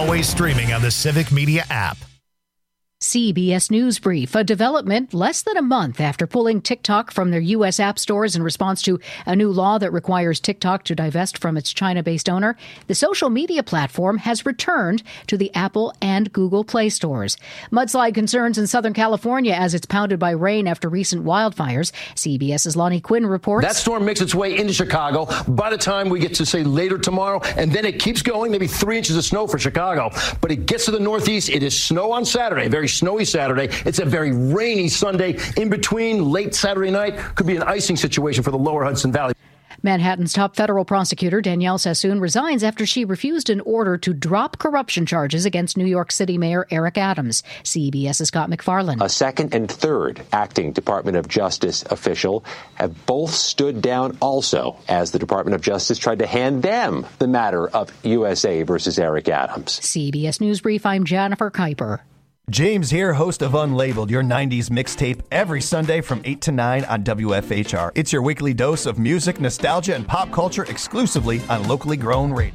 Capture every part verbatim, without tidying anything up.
Always streaming on the Civic Media app. C B S News Brief, a development less than a month after pulling TikTok from their U S app stores in response to a new law that requires TikTok to divest from its China-based owner. The social media platform has returned to the Apple and Google Play stores. Mudslide concerns in Southern California as it's pounded by rain after recent wildfires. CBS's Lonnie Quinn reports. That storm makes its way into Chicago. By the time we get to, say, later tomorrow, and then it keeps going, maybe three inches of snow for Chicago. But it gets to the Northeast. It is snow on Saturday, very snowy Saturday. It's a very rainy Sunday. In between, late Saturday night, could be an icing situation for the lower Hudson Valley. Manhattan's top federal prosecutor, Danielle Sassoon, resigns after she refused an order to drop corruption charges against New York City Mayor Eric Adams. CBS's Scott McFarland. A second and third acting Department of Justice official have both stood down also as the Department of Justice tried to hand them the matter of U S A versus Eric Adams. C B S News Brief, I'm Jennifer Kuiper. James here, host of Unlabeled, your nineties mixtape, every Sunday from eight to nine on W F H R. It's your weekly dose of music, nostalgia, and pop culture exclusively on locally grown radio.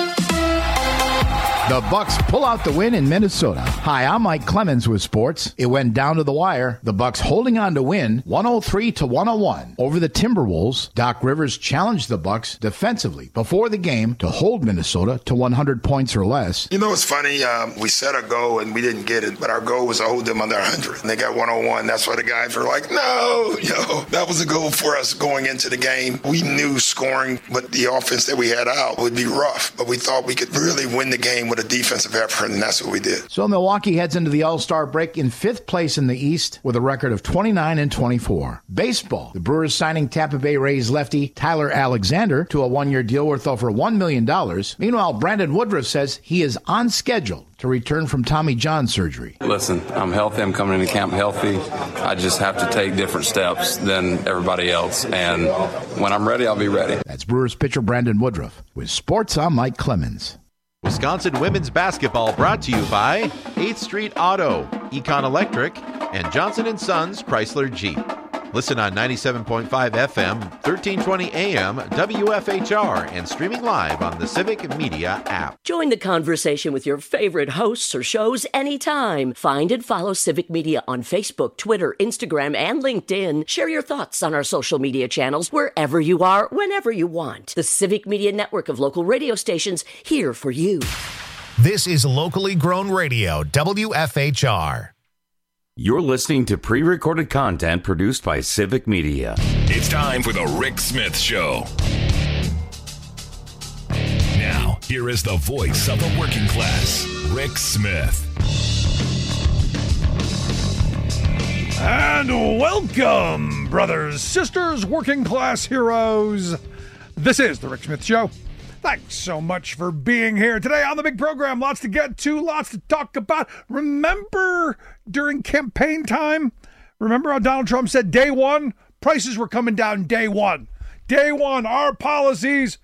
The Bucks pull out the win in Minnesota. Hi, I'm Mike Clemens with sports. It went down to the wire. The Bucks holding on to win one oh three to one oh one over the Timberwolves. Doc Rivers challenged the Bucks defensively before the game to hold Minnesota to one hundred points or less. You know, it's funny. Um, we set a goal and we didn't get it, but our goal was to hold them under one hundred. And they got one oh one. That's why the guys were like, no, yo, that was a goal for us going into the game. We knew scoring, but the offense that we had out would be rough. But we thought we could really win the game with a defensive effort, and that's what we did. So Milwaukee heads into the All-Star break in fifth place in the East with a record of twenty-nine and twenty-four. Baseball. The Brewers signing Tampa Bay Rays lefty Tyler Alexander to a one-year deal worth over one million dollars. Meanwhile, Brandon Woodruff says he is on schedule to return from Tommy John surgery. Listen, I'm healthy. I'm coming into camp healthy. I just have to take different steps than everybody else. And when I'm ready, I'll be ready. That's Brewers pitcher Brandon Woodruff. With sports, I'm Mike Clemens. Wisconsin women's basketball brought to you by eighth Street Auto, Econ Electric, and Johnson and Sons Chrysler Jeep. Listen on ninety-seven point five F M, thirteen twenty A M, W F H R, and streaming live on the Civic Media app. Join the conversation with your favorite hosts or shows anytime. Find and follow Civic Media on Facebook, Twitter, Instagram, and LinkedIn. Share your thoughts on our social media channels wherever you are, whenever you want. The Civic Media network of local radio stations here for you. This is locally grown radio, W F H R. You're listening to pre-recorded content produced by Civic Media. It's time for the Rick Smith Show. Now, here is the voice of the working class, Rick Smith. And welcome, brothers, sisters, working class heroes. This is the Rick Smith Show. Thanks so much for being here today on the big program. Lots to get to, lots to talk about. Remember during campaign time, remember how Donald Trump said day one, prices were coming down day one. Day one, our policies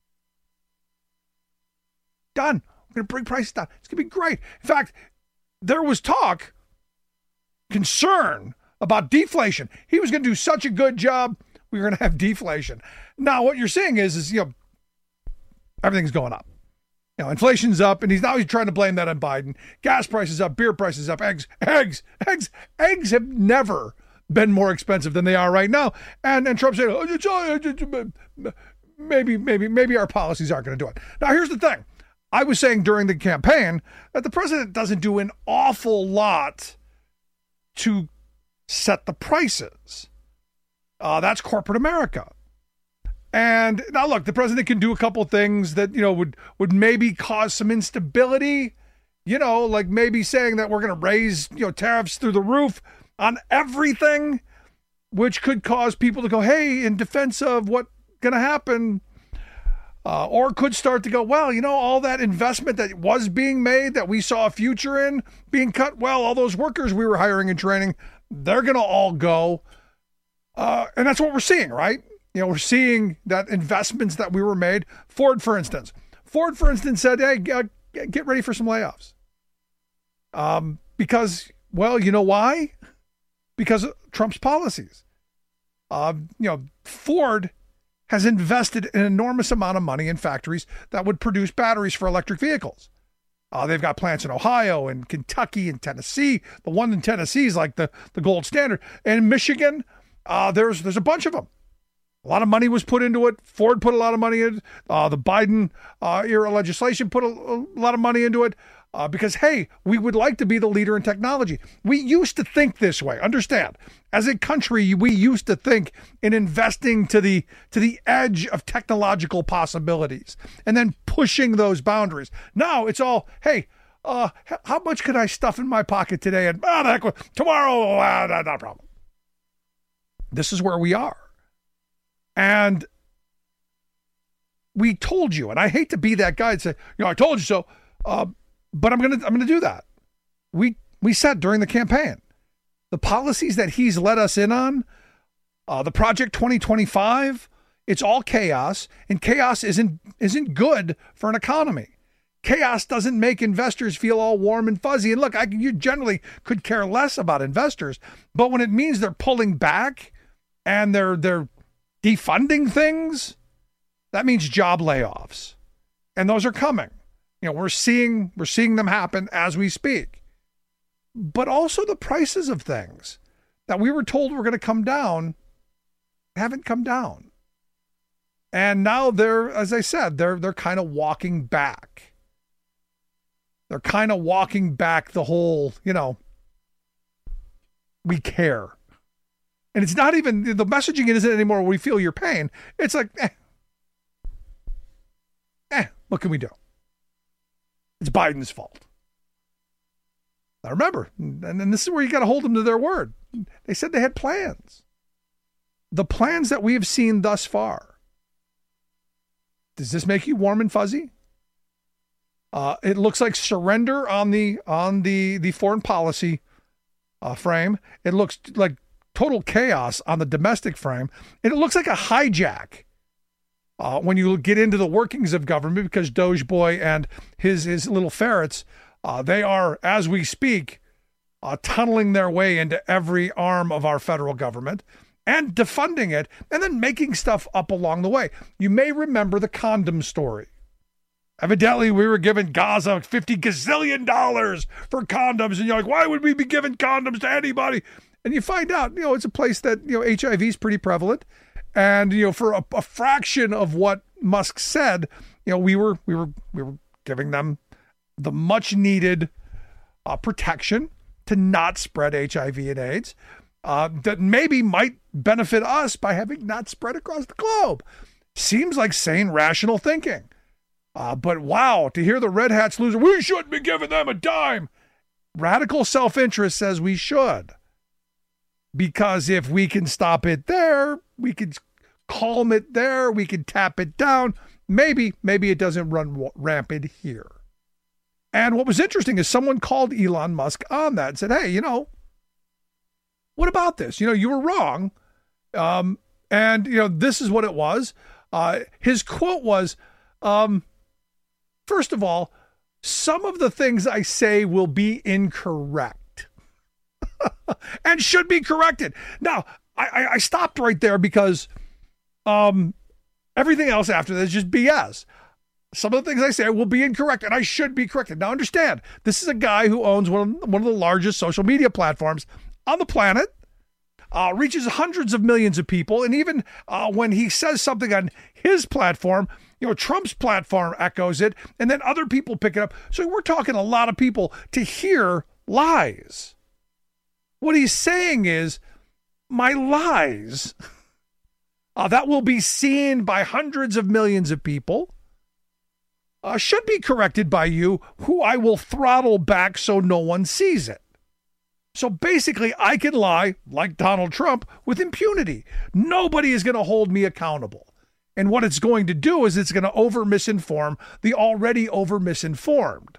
done. We're going to bring prices down. It's going to be great. In fact, there was talk, concern about deflation. He was going to do such a good job, we were going to have deflation. Now, what you're seeing is, is, you know, everything's going up. You know, inflation's up, and he's now he's trying to blame that on Biden. Gas prices up, beer prices up, eggs, eggs, eggs, eggs have never been more expensive than they are right now. And and Trump said, oh, maybe, maybe, maybe our policies aren't going to do it. Now, here's the thing. I was saying during the campaign that the president doesn't do an awful lot to set the prices. Uh, that's corporate America. And now, look, the president can do a couple things that, you know, would, would maybe cause some instability, you know, like maybe saying that we're going to raise, you know, tariffs through the roof on everything, which could cause people to go, hey, in defense of what's going to happen, uh, or could start to go, well, you know, all that investment that was being made that we saw a future in being cut, well, all those workers we were hiring and training, they're going to all go. Uh, and that's what we're seeing, right? You know, we're seeing that investments that we were made. Ford, for instance. Ford, for instance, said, hey, uh, get ready for some layoffs. Um, because, well, you know why? Because of Trump's policies. Uh, you know, Ford has invested an enormous amount of money in factories that would produce batteries for electric vehicles. Uh, they've got plants in Ohio and Kentucky and Tennessee. The one in Tennessee is like the, the gold standard. And in Michigan, uh, there's there's a bunch of them. A lot of money was put into it. Ford put a lot of money in it. Uh, the Biden uh, era legislation put a, a lot of money into it uh, because, hey, we would like to be the leader in technology. We used to think this way. Understand, as a country, we used to think in investing to the to the edge of technological possibilities and then pushing those boundaries. Now it's all, hey, uh, how much could I stuff in my pocket today? And oh, the heck with, tomorrow, uh, not, not a problem. This is where we are. And we told you, and I hate to be that guy and say, you know, I told you so, uh, but I'm gonna I'm gonna do that. We we said during the campaign, the policies that he's led us in on, uh, the Project twenty twenty-five, it's all chaos, and chaos isn't isn't good for an economy. Chaos doesn't make investors feel all warm and fuzzy. And look, I, you generally could care less about investors, but when it means they're pulling back and they're they're defunding things, that means job layoffs, and those are coming. You know, we're seeing we're seeing them happen as we speak. But also the prices of things that we were told were going to come down haven't come down, and now they're, as I said, they're they're kind of walking back. They're kind of walking back the whole, you know, we care. And it's not even, the messaging it isn't anymore, we feel your pain. It's like, eh, eh, what can we do? It's Biden's fault. Now remember, and, and this is where you got to hold them to their word. They said they had plans. The plans that we have seen thus far, does this make you warm and fuzzy? Uh, it looks like surrender on the on the, the foreign policy uh, frame. It looks like total chaos on the domestic frame. And it looks like a hijack uh, when you get into the workings of government, because Doge Boy and his, his little ferrets, uh, they are, as we speak, uh, tunneling their way into every arm of our federal government and defunding it and then making stuff up along the way. You may remember the condom story. Evidently, we were giving Gaza fifty gazillion dollars for condoms. And you're like, why would we be giving condoms to anybody? And you find out, you know, it's a place that, you know, H I V is pretty prevalent. And, you know, for a, a fraction of what Musk said, you know, we were we were we were giving them the much needed uh, protection to not spread H I V and AIDS uh, that maybe might benefit us by having not spread across the globe. Seems like sane, rational thinking. Uh, but wow, to hear the Red Hats loser, we shouldn't be giving them a dime. Radical self-interest says we should. Because if we can stop it there, we can calm it there, we can tap it down. Maybe, maybe it doesn't run rampant here. And what was interesting is someone called Elon Musk on that and said, hey, you know, what about this? You know, you were wrong. Um, and, you know, this is what it was. Uh, his quote was, um, first of all, some of the things I say will be incorrect. And should be corrected. Now, I, I stopped right there because um, everything else after this is just B S. Some of the things I say will be incorrect, and I should be corrected. Now, understand, this is a guy who owns one of, one of the largest social media platforms on the planet, uh, reaches hundreds of millions of people, and even uh, when he says something on his platform, you know, Trump's platform echoes it, and then other people pick it up. So we're talking a lot of people to hear lies. What he's saying is, my lies, uh, that will be seen by hundreds of millions of people, uh, should be corrected by you, who I will throttle back so no one sees it. So basically, I can lie, like Donald Trump, with impunity. Nobody is going to hold me accountable. And what it's going to do is it's going to over-misinform the already over-misinformed.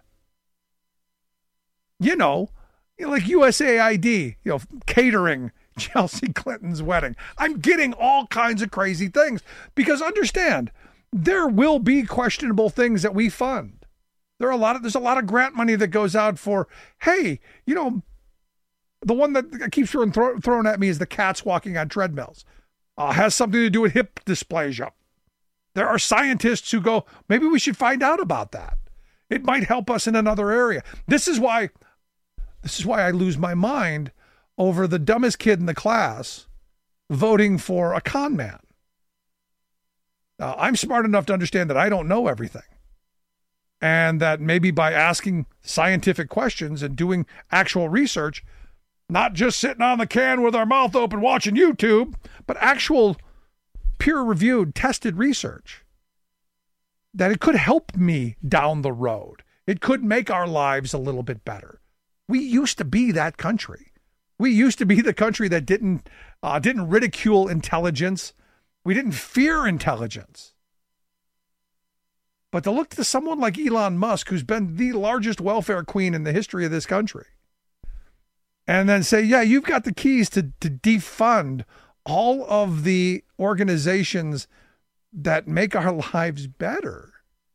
You know, You know, like U S A I D, you know, catering Chelsea Clinton's wedding. I'm getting all kinds of crazy things because understand, there will be questionable things that we fund. There are a lot of, there's a lot of grant money that goes out for, hey, you know, the one that keeps thrown, throw, thrown at me is the cats walking on treadmills. Uh, has something to do with hip dysplasia. There are scientists who go, maybe we should find out about that. It might help us in another area. This is why, this is why I lose my mind over the dumbest kid in the class voting for a con man. Now, I'm smart enough to understand that I don't know everything. And that maybe by asking scientific questions and doing actual research, not just sitting on the can with our mouth open watching YouTube, but actual peer-reviewed, tested research, that it could help me down the road. It could make our lives a little bit better. We used to be that country. We used to be the country that didn't uh, didn't ridicule intelligence. We didn't fear intelligence. But to look to someone like Elon Musk, who's been the largest welfare queen in the history of this country, and then say, yeah, you've got the keys to, to defund all of the organizations that make our lives better.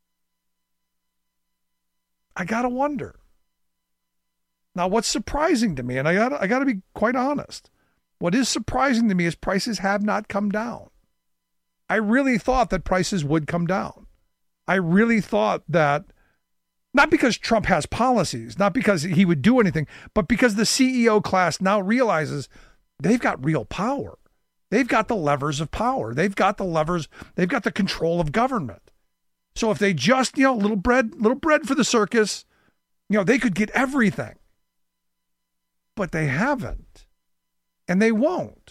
I got to wonder. Now, what's surprising to me, and I got I got to be quite honest, what is surprising to me is prices have not come down. I really thought that prices would come down. I really thought that, not because Trump has policies, not because he would do anything, but because the C E O class now realizes they've got real power. They've got the levers of power. They've got the levers. They've got the control of government. So if they just, you know, little bread, little bread for the circus, you know, they could get everything. But they haven't. And they won't.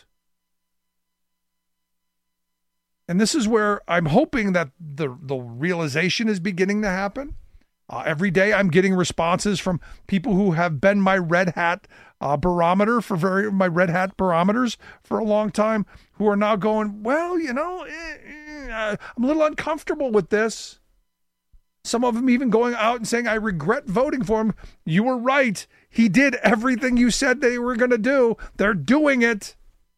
And this is where I'm hoping that the, the realization is beginning to happen. Uh, every day I'm getting responses from people who have been my red hat uh, barometer for very, my red hat barometers for a long time, who are now going, well, you know, eh, eh, I'm a little uncomfortable with this. Some of them even going out and saying, I regret voting for him. You were right. He did everything you said they were going to do. They're doing it.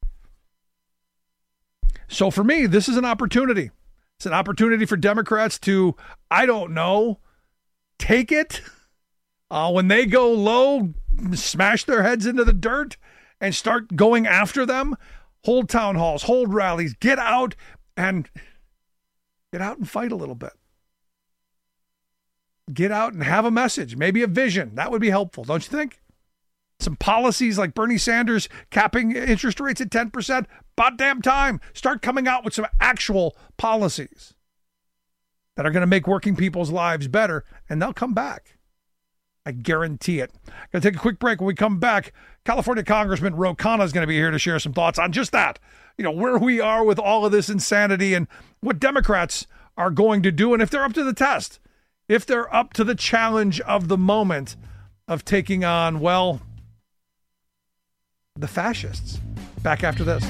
So for me, this is an opportunity. It's an opportunity for Democrats to, I don't know, take it. Uh, when they go low, smash their heads into the dirt and start going after them. Hold town halls, hold rallies, get out and get out and fight a little bit. Get out and have a message, maybe a vision. That would be helpful, don't you think? Some policies like Bernie Sanders capping interest rates at ten percent. About damn time. Start coming out with some actual policies that are going to make working people's lives better, and they'll come back. I guarantee it. Going to take a quick break. When we come back, California Congressman Ro Khanna is going to be here to share some thoughts on just that. You know, where we are with all of this insanity and what Democrats are going to do, and if they're up to the test. If they're up to the challenge of the moment of taking on, well, the fascists. Back after this.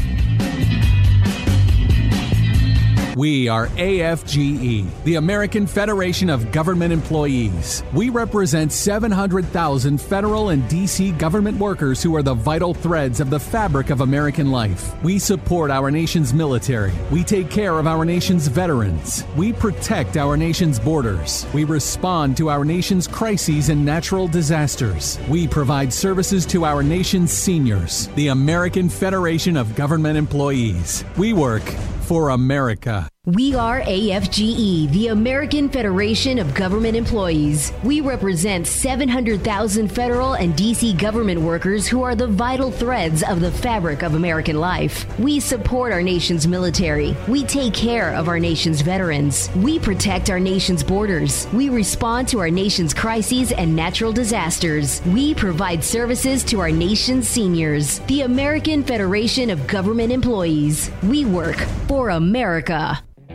We are A F G E, the American Federation of Government Employees. We represent seven hundred thousand federal and D C government workers who are the vital threads of the fabric of American life. We support our nation's military. We take care of our nation's veterans. We protect our nation's borders. We respond to our nation's crises and natural disasters. We provide services to our nation's seniors. The American Federation of Government Employees. We work for America. We are A F G E, the American Federation of Government Employees. We represent seven hundred thousand federal and D C government workers who are the vital threads of the fabric of American life. We support our nation's military. We take care of our nation's veterans. We protect our nation's borders. We respond to our nation's crises and natural disasters. We provide services to our nation's seniors. The American Federation of Government Employees. We work for America.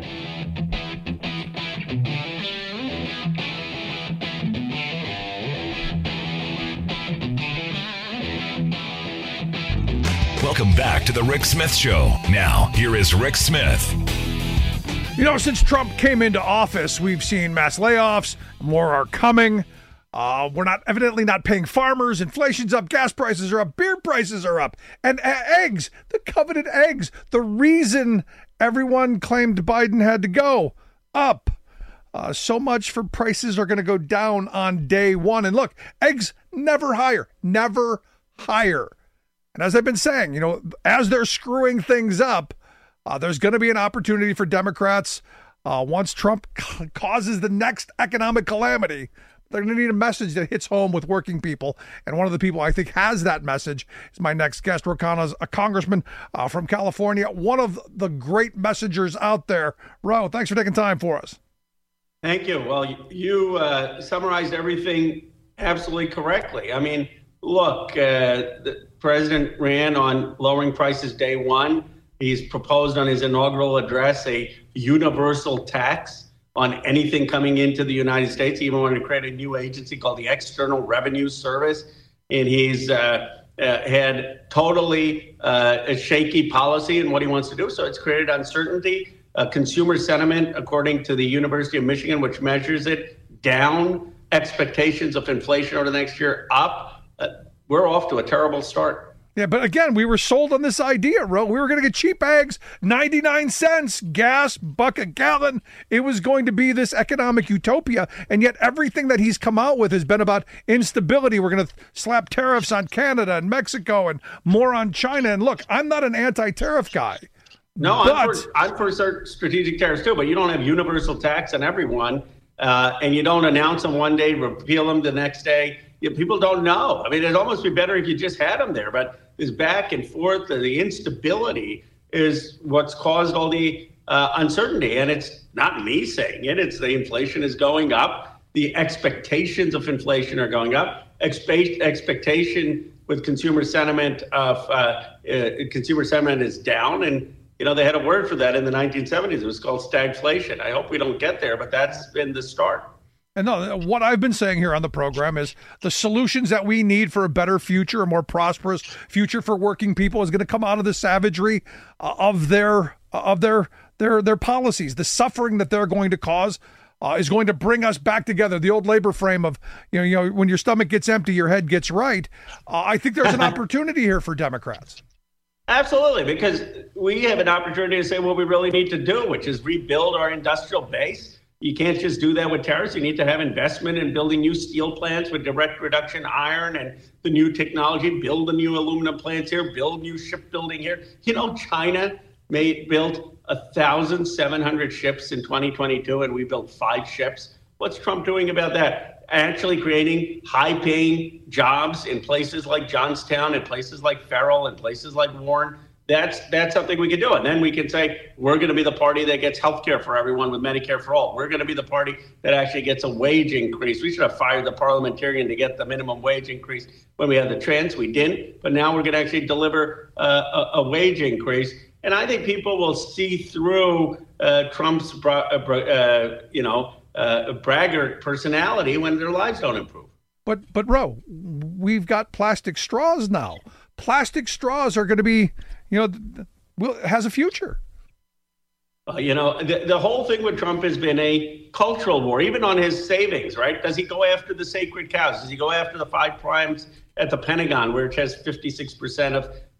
Welcome back to the Rick Smith Show. Now, here is Rick Smith. You know, since Trump came into office, we've seen mass layoffs. More are coming. Uh, we're not evidently not paying farmers. Inflation's up. Gas prices are up. Beer prices are up. And uh, eggs, the coveted eggs, the reason everyone claimed Biden had to go, up. Uh, so much for prices are going to go down on day one. And look, eggs never higher, never higher. And as I've been saying, you know, as they're screwing things up, uh, there's going to be an opportunity for Democrats Uh, once Trump c- causes the next economic calamity, they're going to need a message that hits home with working people. And one of the people I think has that message is my next guest. Ro Khanna's a congressman uh, from California, one of the great messengers out there. Ro, thanks for taking time for us. Thank you. Well, you uh, summarized everything absolutely correctly. I mean, look, uh, the president ran on lowering prices day one. He's proposed on his inaugural address a universal tax on anything coming into the United States. He even wanted to create a new agency called the External Revenue Service. And he's uh, uh, had totally uh, a shaky policy in what he wants to do. So it's created uncertainty. Uh, consumer sentiment, according to the University of Michigan, which measures it, down. Expectations of inflation over the next year, up. Uh, we're off to a terrible start. Yeah, but again, we were sold on this idea, Ro. We were going to get cheap eggs, ninety-nine cents, gas, buck a gallon. It was going to be this economic utopia, and yet everything that he's come out with has been about instability. We're going to slap tariffs on Canada and Mexico and more on China. And look, I'm not an anti-tariff guy. No, but... I'm, for, I'm for certain strategic tariffs too, but you don't have universal tax on everyone, uh, and you don't announce them one day, repeal them the next day. You know, people don't know. I mean, it'd almost be better if you just had them there, but this back and forth, the instability is what's caused all the uh, uncertainty. And it's not me saying it. It's the inflation is going up. The expectations of inflation are going up. Expe- expectation with consumer sentiment of uh, uh, consumer sentiment is down. And, you know, they had a word for that in the nineteen seventies. It was called stagflation. I hope we don't get there, but that's been the start. And no, what I've been saying here on the program is the solutions that we need for a better future, a more prosperous future for working people, is going to come out of the savagery uh, of their uh, of their their their policies. The suffering that they're going to cause uh, is going to bring us back together. The old labor frame of you know, you know, when your stomach gets empty, your head gets right. Uh, I think there's an opportunity here for Democrats. Absolutely, because we have an opportunity to say what we really need to do, which is rebuild our industrial base. You can't just do that with tariffs. You need to have investment in building new steel plants with direct reduction iron and the new technology, build the new aluminum plants here, build new shipbuilding here. You know, China made built one thousand seven hundred ships in twenty twenty-two, and we built five ships. What's Trump doing about that? Actually creating high-paying jobs in places like Johnstown, in places like Farrell, in places like Warren. That's that's something we can do. And then we can say, we're going to be the party that gets health care for everyone with Medicare for all. We're going to be the party that actually gets a wage increase. We should have fired the parliamentarian to get the minimum wage increase when we had the chance. We didn't. But now we're going to actually deliver uh, a, a wage increase. And I think people will see through uh, Trump's, bra- uh, you know, uh, braggart personality when their lives don't improve. But, but Ro, we've got plastic straws now. Plastic straws are going to be... you know, will has a future. Uh, you know, the, the whole thing with Trump has been a cultural war, even on his savings, right? Does he go after the sacred cows? Does he go after the five primes at the Pentagon, where it has fifty-six percent of uh,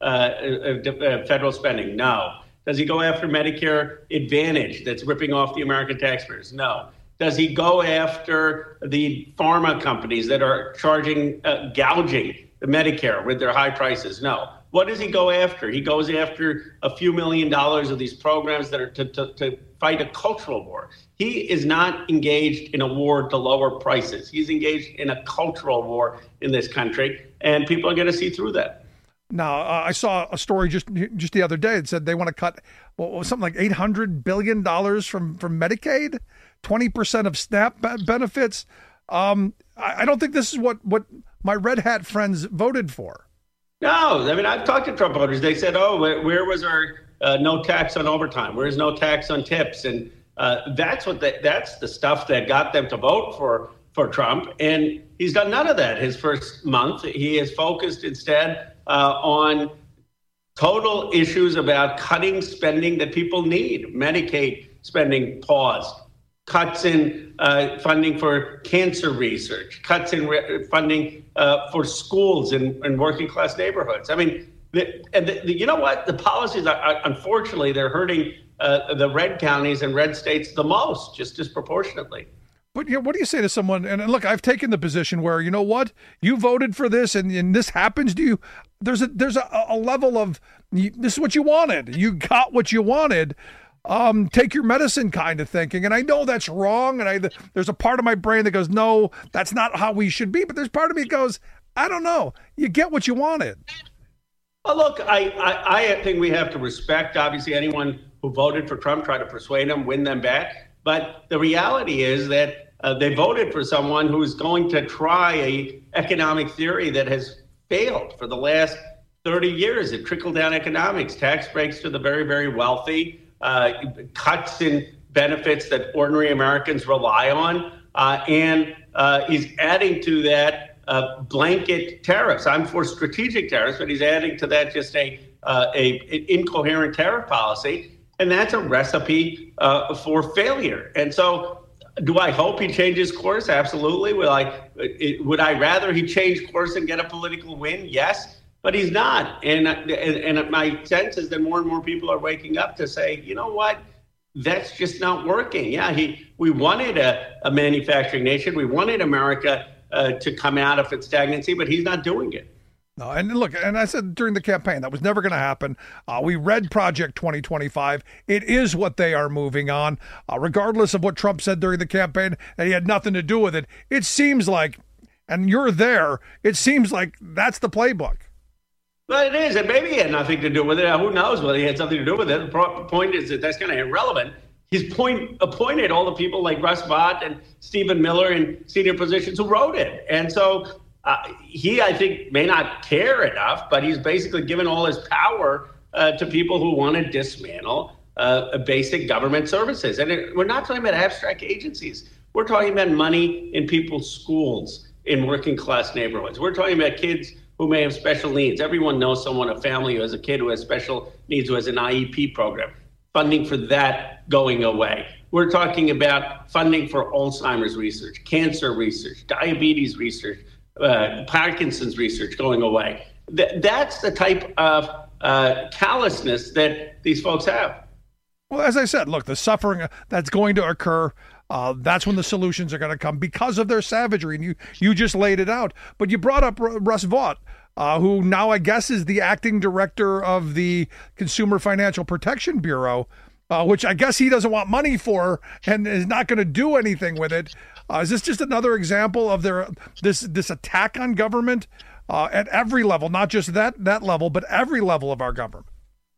uh, federal spending? No. Does he go after Medicare Advantage that's ripping off the American taxpayers? No. Does he go after the pharma companies that are charging, uh, gouging the Medicare with their high prices? No. What does he go after? He goes after a few million dollars of these programs that are to, to, to fight a cultural war. He is not engaged in a war to lower prices. He's engaged in a cultural war in this country, and people are going to see through that. Now, uh, I saw a story just just the other day that said they want to cut what was something like eight hundred billion dollars from, from Medicaid, twenty percent of SNAP benefits. Um, I, I don't think this is what, what my red hat friends voted for. No, I mean, I've talked to Trump voters. They said, oh, where, where was our uh, no tax on overtime? Where's no tax on tips? And uh, that's what the, that's the stuff that got them to vote for, for Trump. And he's done none of that his first month. He is focused instead uh, on total issues about cutting spending that people need. Medicaid spending paused. Cuts in uh, funding for cancer research, cuts in re- funding uh, for schools in, in working class neighborhoods. I mean, the, and the, the, you know what? The policies, are, are, unfortunately, they're hurting uh, the red counties and red states the most, just disproportionately. But you know, what do you say to someone? And look, I've taken the position where, you know what, you voted for this, and, and this happens to you. There's a there's a, a level of you, this is what you wanted. You got what you wanted. um, take your medicine kind of thinking. And I know that's wrong. And I there's a part of my brain that goes, no, that's not how we should be. But there's part of me that goes, I don't know. You get what you wanted. Well, look, I, I, I think we have to respect, obviously, anyone who voted for Trump, try to persuade them, win them back. But the reality is that uh, they voted for someone who's going to try a economic theory that has failed for the last thirty years. It trickle-down economics, tax breaks to the very, very wealthy, uh, cuts in benefits that ordinary Americans rely on, uh, and uh, he's adding to that uh, blanket tariffs. I'm for strategic tariffs, but he's adding to that just a, uh, a an incoherent tariff policy, and that's a recipe uh, for failure. And so do I hope he changes course? Absolutely. Would I, would I rather he change course and get a political win? Yes. But he's not. And, and and my sense is that more and more people are waking up to say, you know what, that's just not working. Yeah, he we wanted a, a manufacturing nation. We wanted America uh, to come out of its stagnancy, but he's not doing it. No, and look, and I said during the campaign, that was never going to happen. Uh, we read Project twenty twenty-five. It is what they are moving on, uh, regardless of what Trump said during the campaign, that he had nothing to do with it. It seems like, and you're there, it seems like that's the playbook. Well, it is, and maybe he had nothing to do with it. Who knows whether he had something to do with it. The point is that that's kind of irrelevant. He's point, appointed all the people like Russ Vought and Stephen Miller in senior positions who wrote it. And so uh, he, I think, may not care enough, but he's basically given all his power uh, to people who want to dismantle uh, basic government services. And it, we're not talking about abstract agencies. We're talking about money in people's schools, in working class neighborhoods. We're talking about kids who may have special needs. Everyone knows someone, a family who has a kid who has special needs, who has an I E P program. Funding for that going away. We're talking about funding for Alzheimer's research, cancer research, diabetes research, uh, Parkinson's research going away. Th- that's the type of uh, callousness that these folks have. Well, as I said, look, the suffering that's going to occur, Uh, that's when the solutions are going to come because of their savagery. And you, you just laid it out. But you brought up R- Russ Vought, uh, who now I guess is the acting director of the Consumer Financial Protection Bureau, uh, which I guess he doesn't want money for and is not going to do anything with it. Uh, is this just another example of their this this attack on government uh, at every level, not just that that level, but every level of our government?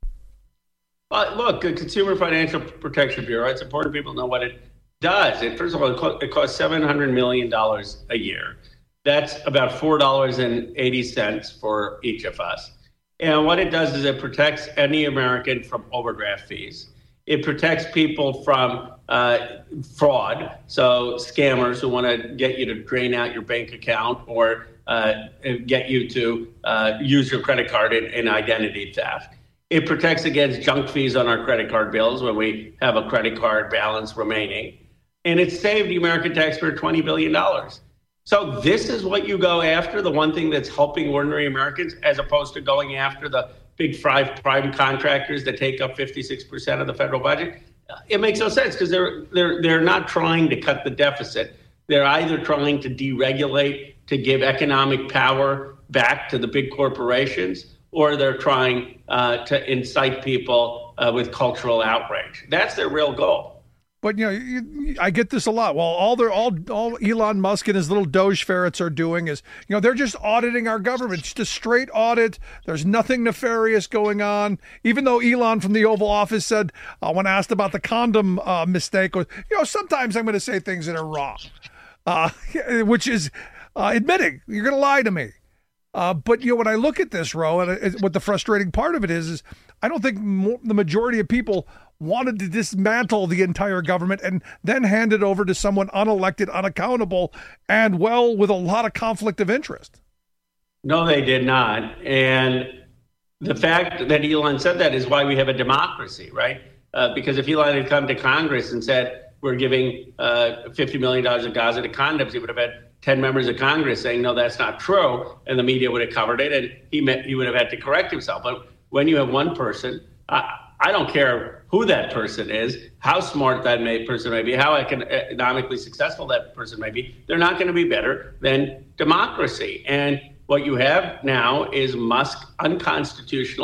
Uh, look, the Consumer Financial Protection Bureau, it's important people know what it does. It, first of all, it, co- it costs seven hundred million dollars a year. That's about four dollars and eighty cents for each of us. And what it does is it protects any American from overdraft fees. It protects people from uh, fraud, so scammers who want to get you to drain out your bank account or uh, get you to uh, use your credit card in, in identity theft. It protects against junk fees on our credit card bills when we have a credit card balance remaining. And it saved the American taxpayer twenty billion dollars. So this is what you go after, the one thing that's helping ordinary Americans, as opposed to going after the big five prime contractors that take up fifty-six percent of the federal budget. It makes no sense because they're, they're, they're not trying to cut the deficit. They're either trying to deregulate, to give economic power back to the big corporations, or they're trying uh, to incite people uh, with cultural outrage. That's their real goal. But, you know, you, I get this a lot. Well, all they're all, all Elon Musk and his little Doge ferrets are doing is, you know, they're just auditing our government. Just a straight audit. There's nothing nefarious going on. Even though Elon from the Oval Office said, uh, when asked about the condom uh, mistake, was, you know, sometimes I'm going to say things that are wrong, uh, which is uh, admitting you're going to lie to me. Uh, but, you know, when I look at this, Ro, and it, what the frustrating part of it is, is I don't think more, the majority of people wanted to dismantle the entire government and then hand it over to someone unelected, unaccountable, and, well, with a lot of conflict of interest. No, they did not. And the fact that Elon said that is why we have a democracy, right? Uh, because if Elon had come to Congress and said, we're giving uh, fifty million dollars of Gaza to condoms, he would have had ten members of Congress saying, no, that's not true. And the media would have covered it, and he met, he would have had to correct himself. But when you have one person, uh, I don't care who that person is, how smart that may, person may be, how economically successful that person may be, they're not going to be better than democracy. And what you have now is Musk unconstitutionally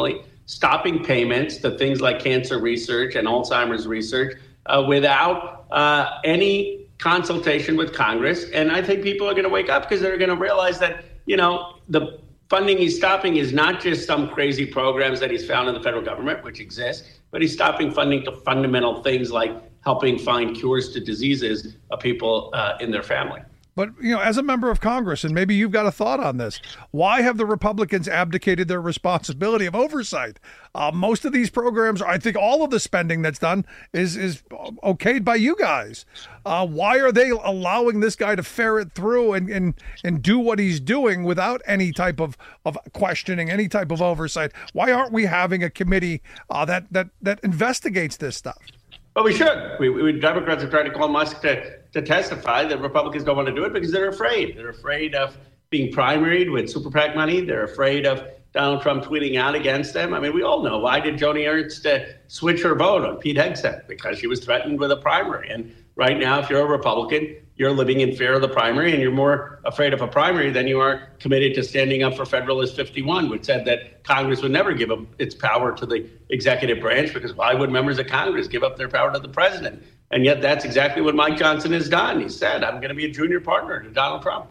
stopping payments to things like cancer research and Alzheimer's research uh, without uh, any consultation with Congress. And I think people are going to wake up because they're going to realize that, you know, the funding he's stopping is not just some crazy programs that he's found in the federal government, which exists, but he's stopping funding to fundamental things like helping find cures to diseases of people uh, in their family. But, you know, as a member of Congress, and maybe you've got a thought on this, why have the Republicans abdicated their responsibility of oversight? Uh, most of these programs, I think all of the spending that's done is is okayed by you guys. Uh, why are they allowing this guy to ferret through and, and, and do what he's doing without any type of, of questioning, any type of oversight? Why aren't we having a committee uh, that, that, that investigates this stuff? Well, we should. We, we Democrats have tried to call Musk to, to testify. The Republicans don't want to do it because they're afraid. They're afraid of being primaried with super PAC money. They're afraid of Donald Trump tweeting out against them. I mean, we all know, why did Joni Ernst uh, switch her vote on Pete Hegseth? Because she was threatened with a primary. And right now, if you're a Republican, you're living in fear of the primary, and you're more afraid of a primary than you are committed to standing up for Federalist fifty-one, which said that Congress would never give up its power to the executive branch, because why would members of Congress give up their power to the president? And yet that's exactly what Mike Johnson has done. He said, I'm going to be a junior partner to Donald Trump.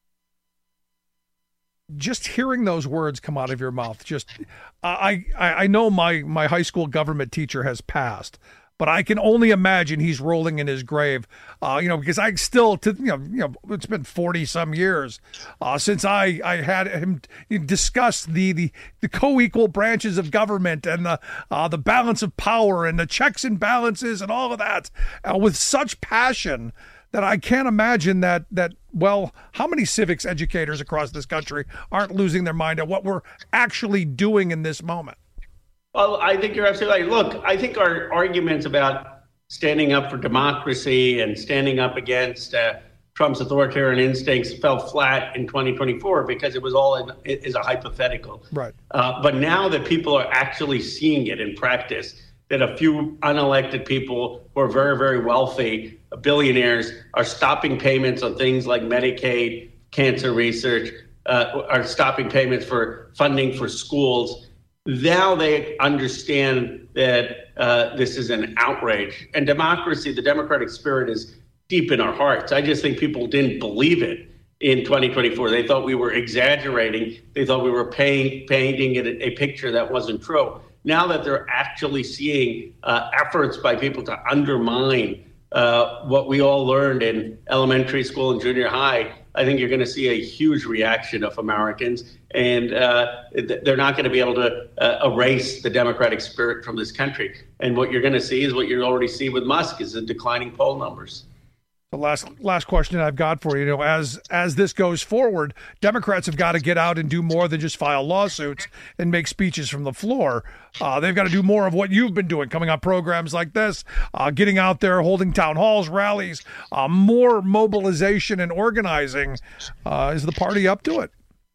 Just hearing those words come out of your mouth, just I, I, I know my, my high school government teacher has passed, but I can only imagine he's rolling in his grave, uh, you know, because I still, to, you know, you know, it's been forty some years uh, since I, I had him discuss the, the, the co-equal branches of government and the uh, the balance of power and the checks and balances and all of that uh, with such passion that I can't imagine that, that, well, how many civics educators across this country aren't losing their mind at what we're actually doing in this moment? Well, I think you're absolutely right. Look, I think our arguments about standing up for democracy and standing up against uh, Trump's authoritarian instincts fell flat in twenty twenty-four because it was all in, is a hypothetical. Right. Uh, but now that people are actually seeing it in practice, that a few unelected people who are very, very wealthy, billionaires, are stopping payments on things like Medicaid, cancer research, uh, are stopping payments for funding for schools. Now they understand that uh, this is an outrage. And democracy, the democratic spirit, is deep in our hearts. I just think people didn't believe it in twenty twenty-four. They thought we were exaggerating. They thought we were paying, painting it a picture that wasn't true. Now that they're actually seeing uh, efforts by people to undermine uh, what we all learned in elementary school and junior high, I think you're going to see a huge reaction of Americans, and uh, they're not going to be able to uh, erase the democratic spirit from this country. And what you're going to see is what you already see with Musk, is the declining poll numbers. The last last question I've got for you, you know, as as this goes forward, Democrats have got to get out and do more than just file lawsuits and make speeches from the floor. Uh, they've got to do more of what you've been doing, coming on programs like this, uh, getting out there, holding town halls, rallies, uh, more mobilization and organizing. Uh, is the party up to it?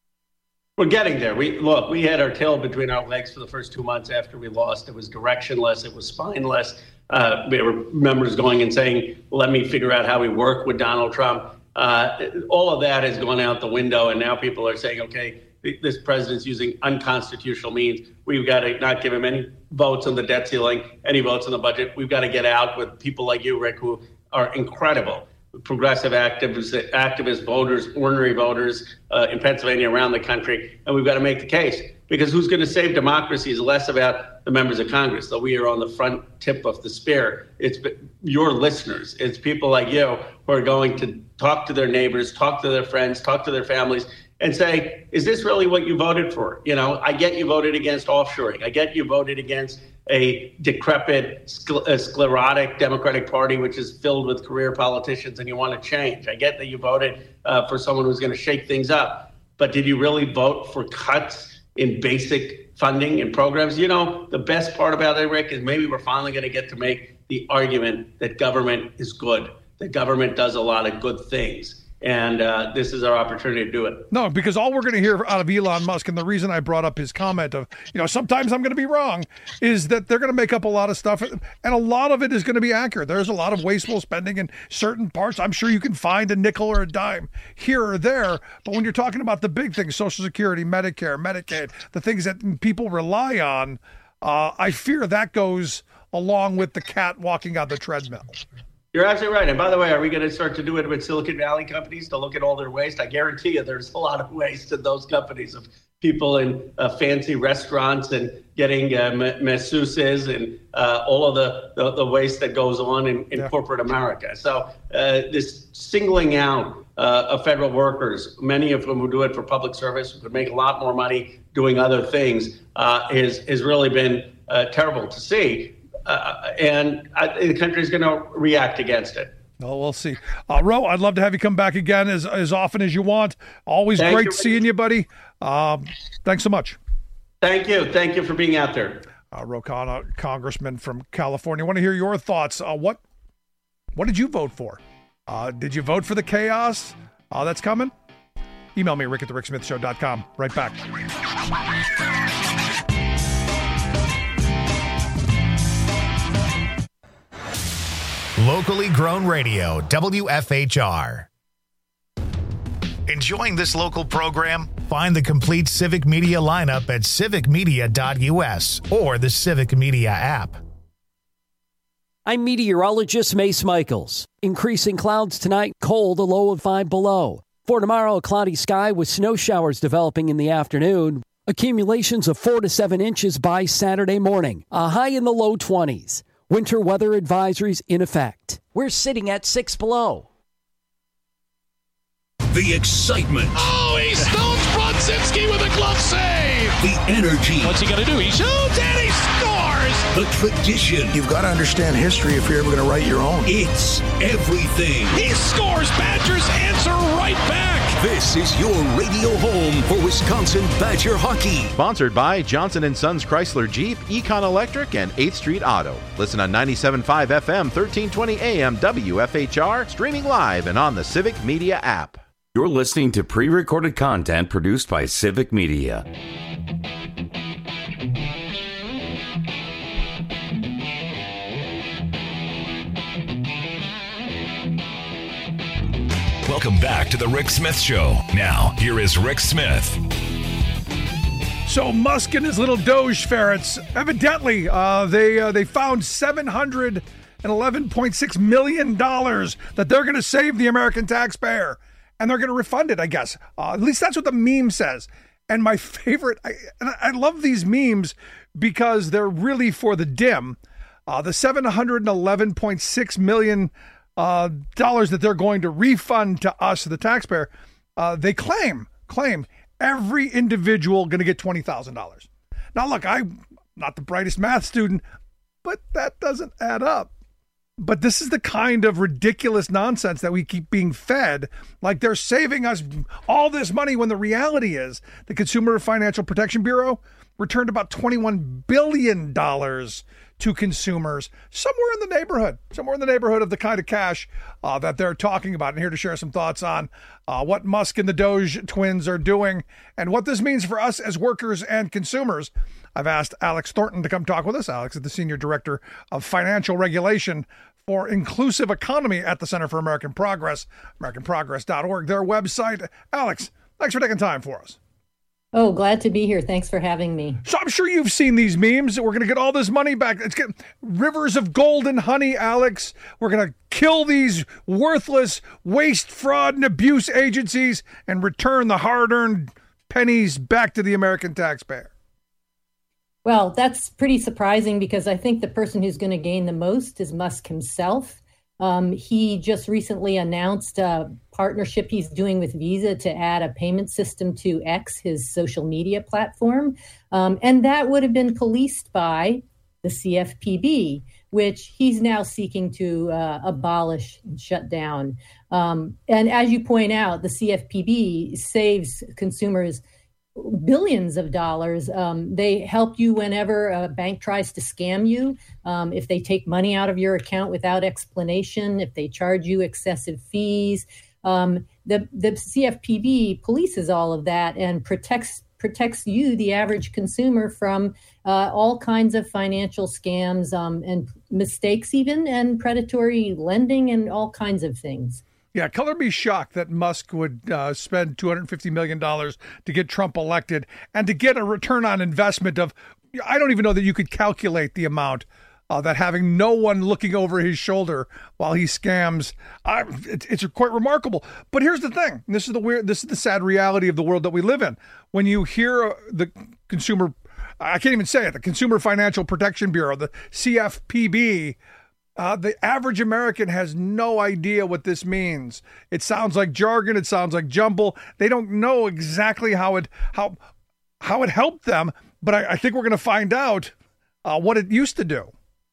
We're getting there. We look, we had our tail between our legs for the first two months after we lost. It was directionless. It was spineless. Uh, there were members going and saying, let me figure out how we work with Donald Trump. Uh, all of that has gone out the window, and now people are saying, okay, this president's using unconstitutional means. We've got to not give him any votes on the debt ceiling, any votes on the budget. We've got to get out with people like you, Rick, who are incredible. Progressive activists, activist voters, ordinary voters uh, in Pennsylvania, around the country, and we've got to make the case. Because who's going to save democracy is less about the members of Congress, though we are on the front tip of the spear. It's your listeners. It's people like you who are going to talk to their neighbors, talk to their friends, talk to their families, and say, is this really what you voted for? You know, I get you voted against offshoring. I get you voted against a decrepit, scler- a sclerotic Democratic Party, which is filled with career politicians, and you want to change. I get that you voted uh, for someone who's going to shake things up. But did you really vote for cuts in basic funding and programs? You know, the best part about it, Rick, is maybe we're finally going to get to make the argument that government is good, that government does a lot of good things. And uh, this is our opportunity to do it. No, because all we're going to hear out of Elon Musk, and the reason I brought up his comment of, you know, sometimes I'm going to be wrong, is that they're going to make up a lot of stuff, and a lot of it is going to be accurate. There's a lot of wasteful spending in certain parts. I'm sure you can find a nickel or a dime here or there, but when you're talking about the big things, Social Security, Medicare, Medicaid, the things that people rely on, uh, I fear that goes along with the cat walking on the treadmill. You're absolutely right. And by the way, are we going to start to do it with Silicon Valley companies to look at all their waste? I guarantee you there's a lot of waste in those companies of people in uh, fancy restaurants and getting uh, masseuses and uh, all of the, the, the waste that goes on in, in yeah. corporate America. So uh, this singling out uh, of federal workers, many of whom who do it for public service, who could make a lot more money doing other things, uh, is, has really been uh, terrible to see. Uh, and I, the country is going to react against it. Oh, we'll see. Uh, Ro, I'd love to have you come back again as as often as you want. Always Thank great you. seeing you, buddy. Um, thanks so much. Thank you. Thank you for being out there. Uh, Ro Khanna, congressman from California. I want to hear your thoughts. Uh, what what did you vote for? Uh, did you vote for the chaos uh, that's coming? Email me, rick at the rick smith show dot com. Right back. Locally grown radio, W F H R. Enjoying this local program? Find the complete Civic Media lineup at civic media dot u s or the Civic Media app. I'm meteorologist Mace Michaels. Increasing clouds tonight, cold, a low of five below. For tomorrow, a cloudy sky with snow showers developing in the afternoon. Accumulations of four to seven inches by Saturday morning. A high in the low twenties. Winter weather advisories in effect. We're sitting at six below. The excitement. Oh, he stones Brodzinski with a glove save. The energy. What's he going to do? He shoots and he scores. The tradition. You've got to understand history if you're ever going to write your own. It's everything. He scores. Badgers answer right back. This is your radio home for Wisconsin Badger hockey. Sponsored by Johnson and Sons Chrysler Jeep, Econ Electric, and eighth Street Auto. Listen on ninety-seven point five F M, thirteen twenty A M, W F H R, streaming live and on the Civic Media app. You're listening to pre-recorded content produced by Civic Media. Welcome back to the Rick Smith Show. Now, here is Rick Smith. So Musk and his little Doge ferrets, evidently, uh, they uh, they found seven hundred eleven point six million dollars that they're going to save the American taxpayer. And they're going to refund it, I guess. Uh, at least that's what the meme says. And my favorite, I, and I love these memes because they're really for the dim. Uh, the seven hundred eleven point six million dollars Uh, dollars that they're going to refund to us, the taxpayer, uh, they claim, claim every individual going to get twenty thousand dollars. Now, look, I'm not the brightest math student, but that doesn't add up. But this is the kind of ridiculous nonsense that we keep being fed, like they're saving us all this money when the reality is the Consumer Financial Protection Bureau returned about twenty-one billion dollars to consumers, somewhere in the neighborhood, somewhere in the neighborhood of the kind of cash uh, that they're talking about. And here to share some thoughts on uh, what Musk and the Doge twins are doing and what this means for us as workers and consumers, I've asked Alex Thornton to come talk with us. Alex is the Senior Director of Financial Regulation for Inclusive Economy at the Center for American Progress, american progress dot org, their website. Alex, thanks for taking time for us. Oh, glad to be here. Thanks for having me. So I'm sure you've seen these memes. We're going to get all this money back. It's get rivers of gold and honey, Alex. We're going to kill these worthless waste, fraud, and abuse agencies and return the hard-earned pennies back to the American taxpayer. Well, that's pretty surprising because I think the person who's going to gain the most is Musk himself. Um, he just recently announced a partnership he's doing with Visa to add a payment system to X, his social media platform. Um, and that would have been policed by the C F P B, which he's now seeking to uh, abolish and shut down. Um, and as you point out, the C F P B saves consumers billions of dollars. Um, they help you whenever a bank tries to scam you. Um, if they take money out of your account without explanation, if they charge you excessive fees, Um, the the C F P B polices all of that and protects protects you, the average consumer, from uh, all kinds of financial scams um, and mistakes, even, and predatory lending and all kinds of things. Yeah, color me shocked that Musk would uh, spend two hundred fifty million dollars to get Trump elected and to get a return on investment of, I don't even know that you could calculate the amount uh, that having no one looking over his shoulder while he scams. Uh, it, it's quite remarkable. But here's the thing. This is the weird, this is the sad reality of the world that we live in. When you hear the consumer, I can't even say it, the Consumer Financial Protection Bureau, the C F P B, Uh, the average American has no idea what this means. It sounds like jargon. It sounds like jumble. They don't know exactly how it how how it helped them. But I, I think we're going to find out uh, what it used to do.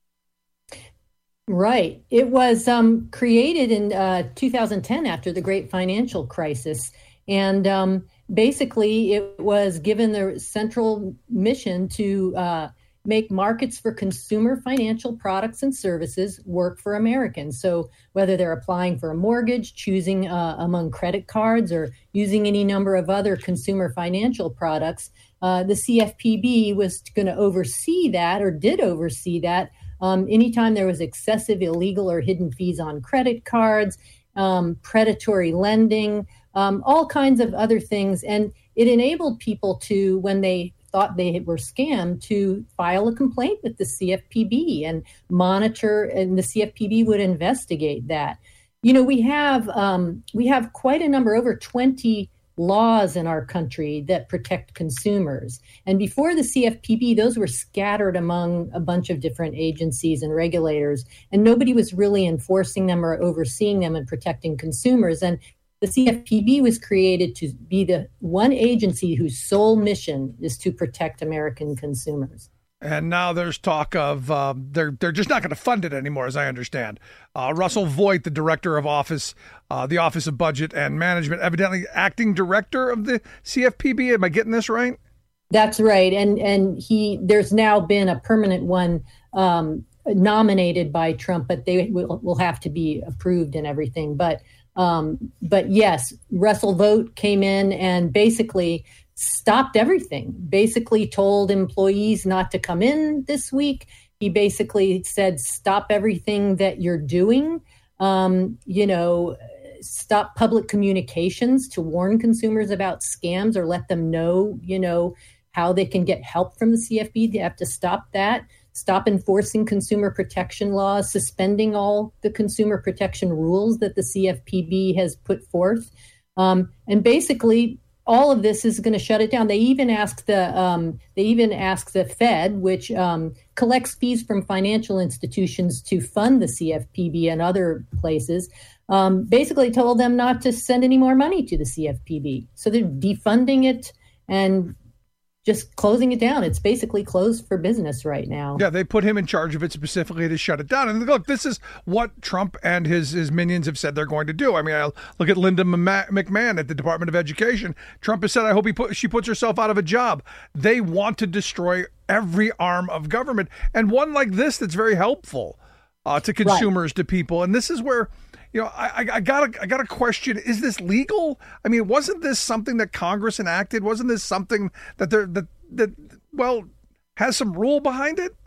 Right. It was um, created in uh, two thousand ten after the Great Financial Crisis, and um, basically it was given the central mission to Uh, make markets for consumer financial products and services work for Americans. So whether they're applying for a mortgage, choosing uh, among credit cards, or using any number of other consumer financial products, uh, the C F P B was going to oversee that, or did oversee that, um, anytime there was excessive, illegal, or hidden fees on credit cards, um, predatory lending, um, all kinds of other things. And it enabled people to, when they thought they were scammed, to file a complaint with the C F P B and monitor, and the C F P B would investigate that. You know, we have um, we have quite a number, over twenty laws in our country that protect consumers. And before the C F P B, those were scattered among a bunch of different agencies and regulators, and nobody was really enforcing them or overseeing them and protecting consumers. And the C F P B was created to be the one agency whose sole mission is to protect American consumers. And now there's talk of uh, they're they're just not going to fund it anymore, as I understand. Uh, Russell Voigt, the director of office, uh, the Office of Budget and Management, evidently acting director of the C F P B. Am I getting this right? That's right. And and he there's now been a permanent one um, nominated by Trump, but they will, will have to be approved and everything. But Um, but yes, Russell Vogt came in and basically stopped everything, basically told employees not to come in this week. He basically said, stop everything that you're doing, um, you know, stop public communications to warn consumers about scams or let them know, you know, how they can get help from the C F P B. They have to stop that. Stop enforcing consumer protection laws, suspending all the consumer protection rules that the C F P B has put forth. Um, and basically, all of this is going to shut it down. They even asked the um, they even asked the Fed, which um, collects fees from financial institutions to fund the C F P B and other places, um, basically told them not to send any more money to the C F P B. So they're defunding it and just closing it down. It's basically closed for business right now. Yeah, they put him in charge of it specifically to shut it down. And look, this is what Trump and his, his minions have said they're going to do. I mean, I look at Linda McMahon at the Department of Education. Trump has said, I hope he put, she puts herself out of a job. They want to destroy every arm of government, and one like this that's very helpful uh, to consumers, right, to people. And this is where, you know, I, I gotta, I gotta question: is this legal? I mean, wasn't this something that Congress enacted? Wasn't this something that there, that, that, well, has some rule behind it?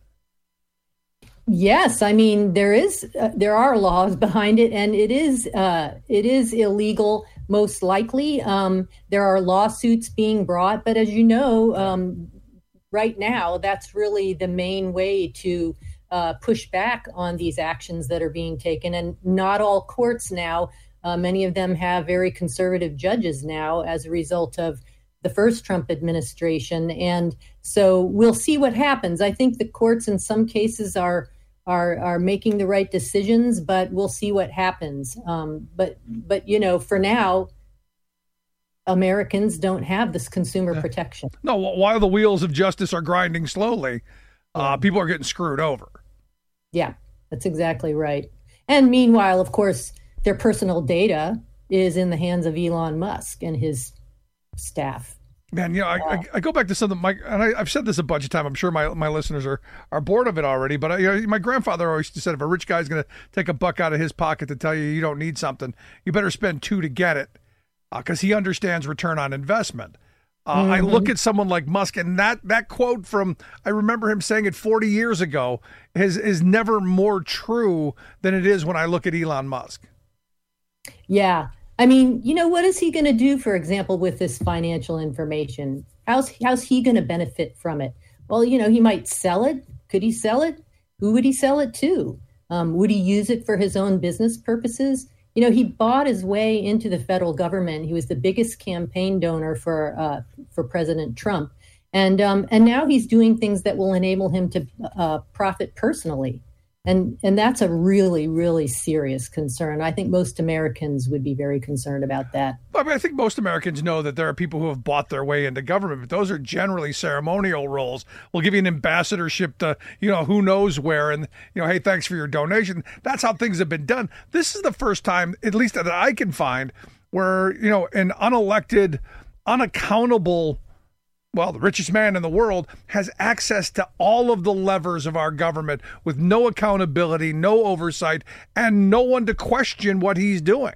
Yes, I mean there is, uh, there are laws behind it, and it is, uh, it is illegal most likely. Um, there are lawsuits being brought, but as you know, um, right now, that's really the main way to Uh, push back on these actions that are being taken. And not all courts now, uh, many of them have very conservative judges now as a result of the first Trump administration. And so we'll see what happens. I think the courts in some cases are are are making the right decisions, but we'll see what happens. Um, but but you know, for now, Americans don't have this consumer yeah. protection. No, while the wheels of justice are grinding slowly, uh, people are getting screwed over. Yeah, that's exactly right. And meanwhile, of course, their personal data is in the hands of Elon Musk and his staff. Man, you know, I, I, I go back to something, Mike, and I, I've said this a bunch of times. I'm sure my my listeners are, are bored of it already. But I, you know, my grandfather always said, if a rich guy's going to take a buck out of his pocket to tell you you don't need something, you better spend two to get it, because uh, he understands return on investment. Uh, mm-hmm. I look at someone like Musk, and that that quote from, I remember him saying it forty years ago, is is never more true than it is when I look at Elon Musk. Yeah. I mean, you know, what is he going to do, for example, with this financial information? How's how's he going to benefit from it? Well, you know, he might sell it. Could he sell it? Who would he sell it to? Um, would he use it for his own business purposes? You know, he bought his way into the federal government. He was the biggest campaign donor for uh, for President Trump. And um, and now he's doing things that will enable him to uh, profit personally. And and that's a really, really serious concern. I think most Americans would be very concerned about that. I mean, I think most Americans know that there are people who have bought their way into government, but those are generally ceremonial roles. We'll give you an ambassadorship to, you know, who knows where, and, you know, hey, thanks for your donation. That's how things have been done. This is the first time, at least that I can find, where, you know, an unelected, unaccountable, well, the richest man in the world has access to all of the levers of our government with no accountability, no oversight, and no one to question what he's doing.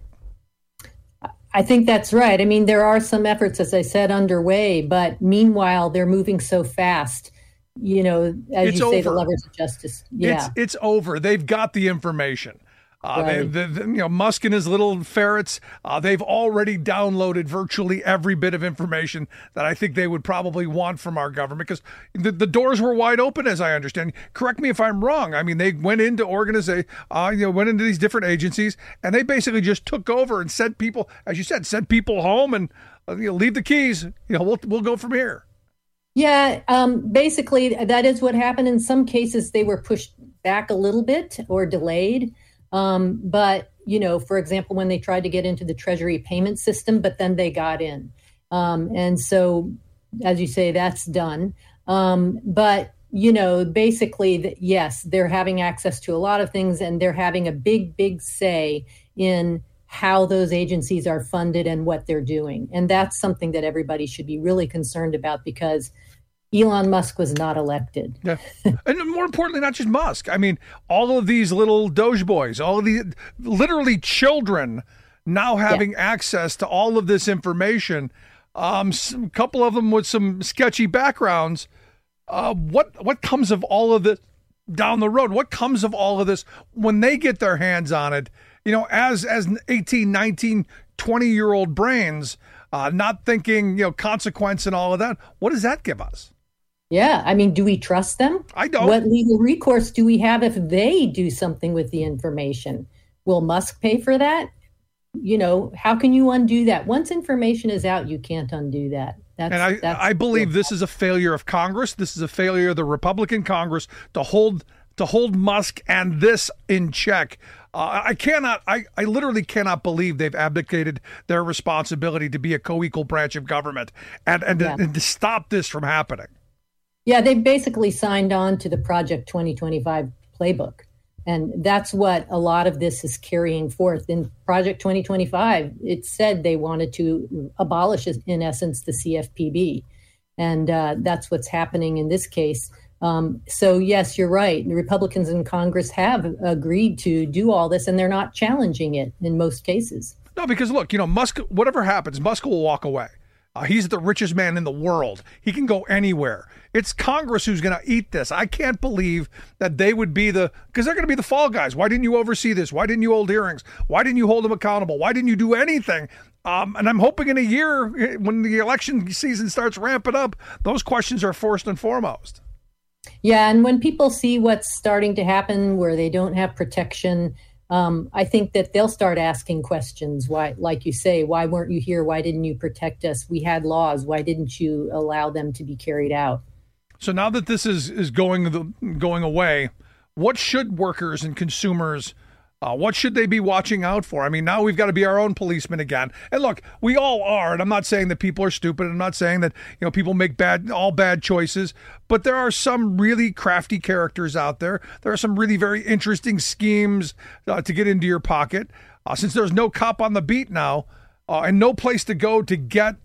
I think that's right. I mean, there are some efforts, as I said, underway, but meanwhile, they're moving so fast. You know, as it's you say, over. the levers of justice. Yeah, it's, it's over. They've got the information. Uh, right. they, the, the, you know, Musk and his little ferrets, uh, they've already downloaded virtually every bit of information that I think they would probably want from our government, because the, the doors were wide open, as I understand. Correct me if I'm wrong. I mean, they went into organization, uh, you know, went into these different agencies, and they basically just took over and sent people, as you said, sent people home and uh, you know, leave the keys. You know, we'll we'll go from here. Yeah, um, basically, that is what happened. In some cases, they were pushed back a little bit or delayed. Um, but, you know, for example, when they tried to get into the Treasury payment system, but then they got in. Um, and so, as you say, that's done. Um, but, you know, basically, the, yes, they're having access to a lot of things, and they're having a big, big say in how those agencies are funded and what they're doing. And that's something that everybody should be really concerned about, because Elon Musk was not elected. Yeah. And more importantly, not just Musk. I mean, all of these little Doge boys, all of the literally children now having yeah. access to all of this information. Um, a couple of them with some sketchy backgrounds. Uh, what what comes of all of this down the road? What comes of all of this when they get their hands on it? You know, as as eighteen, nineteen, twenty-year-old brains, uh, not thinking, you know, consequence and all of that. What does that give us? Yeah, I mean, do we trust them? I don't. What legal recourse do we have if they do something with the information? Will Musk pay for that? You know, how can you undo that? Once information is out, you can't undo that. That's, and I, that's I believe this is a failure of Congress. This is a failure of the Republican Congress to hold to hold Musk and this in check. Uh, I cannot, I, I literally cannot believe they've abdicated their responsibility to be a co-equal branch of government and, and, yeah. to, and to stop this from happening. Yeah, they basically signed on to the Project twenty twenty-five playbook. And that's what a lot of this is carrying forth. In Project twenty twenty-five, it said they wanted to abolish, in essence, the C F P B. And uh, that's what's happening in this case. Um, so, yes, you're right. The Republicans in Congress have agreed to do all this, and they're not challenging it in most cases. No, because, look, you know, Musk, whatever happens, Musk will walk away. Uh, he's the richest man in the world. He can go anywhere. It's Congress who's going to eat this. I can't believe that they would be the, because they're going to be the fall guys. Why didn't you oversee this? Why didn't you hold hearings? Why didn't you hold them accountable? Why didn't you do anything? Um, and I'm hoping in a year, when the election season starts ramping up, those questions are first and foremost. Yeah, and when people see what's starting to happen where they don't have protection, Um, I think that they'll start asking questions. Why, like you say, why weren't you here? Why didn't you protect us? We had laws. Why didn't you allow them to be carried out? So now that this is is going the, going away, what should workers and consumers, uh, what should they be watching out for? I mean, now we've got to be our own policemen again. And look, we all are. And I'm not saying that people are stupid. I'm not saying that, you know, people make bad all bad choices. But there are some really crafty characters out there. There are some really very interesting schemes uh, to get into your pocket. Uh, since there's no cop on the beat now uh, and no place to go to get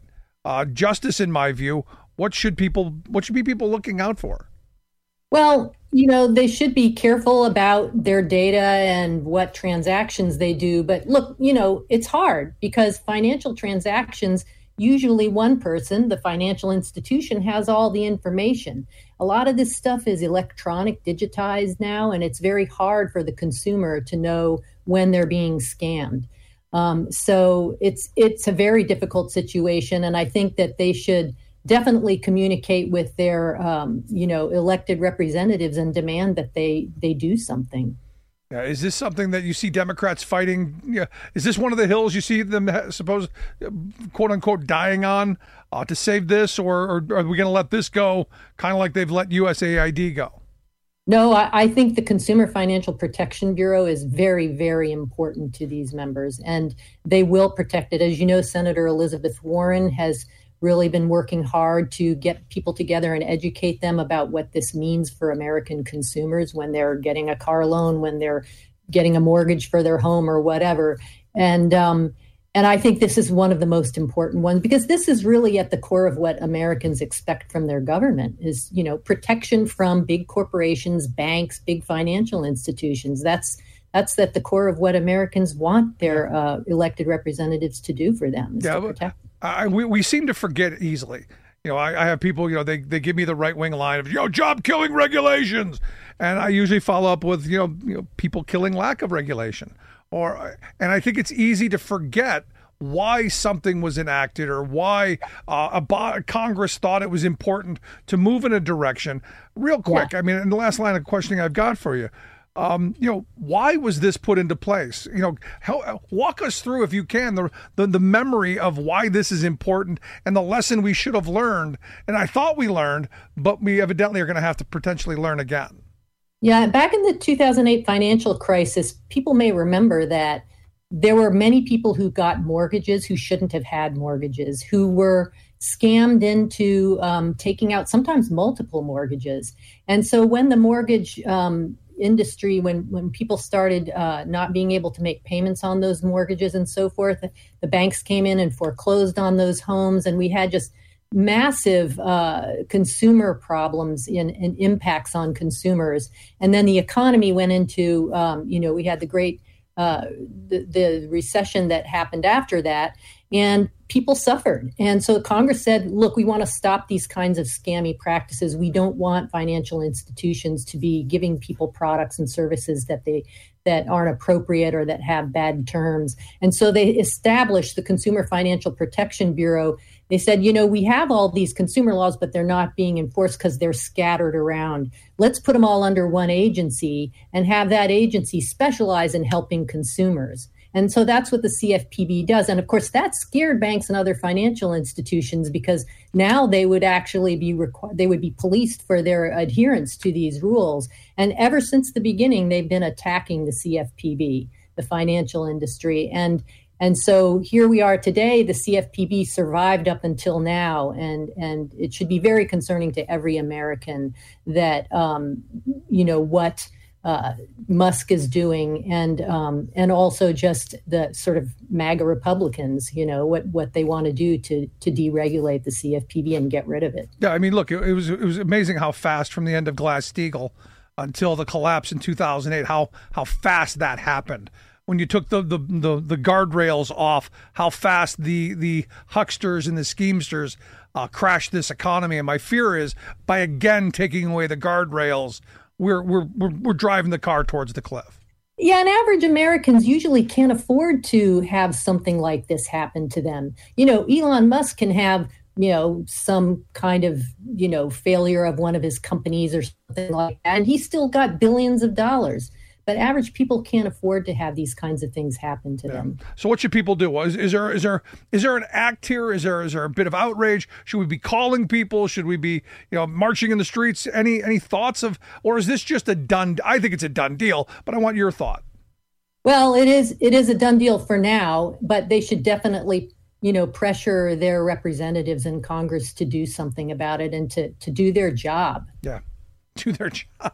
uh, justice, in my view. What should people, what should be people looking out for? Well, you know, they should be careful about their data and what transactions they do. But look, you know, it's hard because financial transactions, usually one person, the financial institution, has all the information. A lot of this stuff is electronic, digitized now, and it's very hard for the consumer to know when they're being scammed. Um, so it's it's a very difficult situation, and I think that they should definitely communicate with their, um, you know, elected representatives and demand that they they do something. Yeah, is this something that you see Democrats fighting? Yeah, is this one of the hills you see them supposed, quote unquote, dying on uh, to save this, or, or are we going to let this go, kind of like they've let U S A I D go? No, I, I think the Consumer Financial Protection Bureau is very, very important to these members, and they will protect it. As you know, Senator Elizabeth Warren has really been working hard to get people together and educate them about what this means for American consumers when they're getting a car loan, when they're getting a mortgage for their home or whatever. And um, and I think this is one of the most important ones, because this is really at the core of what Americans expect from their government is, you know, protection from big corporations, banks, big financial institutions. That's That's at the core of what Americans want their uh, elected representatives to do for them. Is yeah, to protect them. I, we, we seem to forget easily. You know, I, I have people, you know, they, they give me the right-wing line of, you know, job-killing regulations. And I usually follow up with, you know, you know, people killing lack of regulation. Or, and I think it's easy to forget why something was enacted or why uh, a bo- Congress thought it was important to move in a direction. Real quick, yeah. I mean, in the last line of questioning I've got for you, Um, you know, why was this put into place? You know, help, walk us through, if you can, the, the the memory of why this is important and the lesson we should have learned. And I thought we learned, but we evidently are going to have to potentially learn again. Yeah, back in the two thousand eight financial crisis, people may remember that there were many people who got mortgages who shouldn't have had mortgages, who were scammed into um, taking out sometimes multiple mortgages. And so when the mortgage um, industry, when when people started uh, not being able to make payments on those mortgages and so forth, the banks came in and foreclosed on those homes, and we had just massive uh, consumer problems in, and impacts on consumers. And then the economy went into, um, you know, we had the great uh, the, the recession that happened after that, and people suffered. And so Congress said, look, we want to stop these kinds of scammy practices. We don't want financial institutions to be giving people products and services that they that aren't appropriate or that have bad terms. And so they established the Consumer Financial Protection Bureau. They said, you know, we have all these consumer laws, but they're not being enforced because they're scattered around. Let's put them all under one agency and have that agency specialize in helping consumers. And so that's what the C F P B does. And of course, that scared banks and other financial institutions, because now they would actually be required, they would be policed for their adherence to these rules. And ever since the beginning, they've been attacking the C F P B, the financial industry. And and so here we are today. The C F P B survived up until now. And, and it should be very concerning to every American that, um, you know, what Uh, Musk is doing, and um, and also just the sort of MAGA Republicans, you know, what, what they want to do to to deregulate the C F P B and get rid of it. Yeah, I mean, look, it, it was it was amazing how fast from the end of Glass-Steagall until the collapse in two thousand eight, how how fast that happened. When you took the the, the, the guardrails off, how fast the the hucksters and the schemesters uh, crashed this economy. And my fear is, by again taking away the guardrails, We're, we're we're we're driving the car towards the cliff. Yeah, and average Americans usually can't afford to have something like this happen to them. You know, Elon Musk can have, you know, some kind of, you know, failure of one of his companies or something like that, and he's still got billions of dollars. But average people can't afford to have these kinds of things happen to yeah. them. So what should people do? Is, is there is there is there an act here? Is there is there a bit of outrage? Should we be calling people? Should we be, you know, marching in the streets? Any any thoughts of, or is this just a done? I think it's a done deal, but I want your thought. Well, it is it is a done deal for now, but they should definitely, you know, pressure their representatives in Congress to do something about it and to to do their job. Yeah, do their job.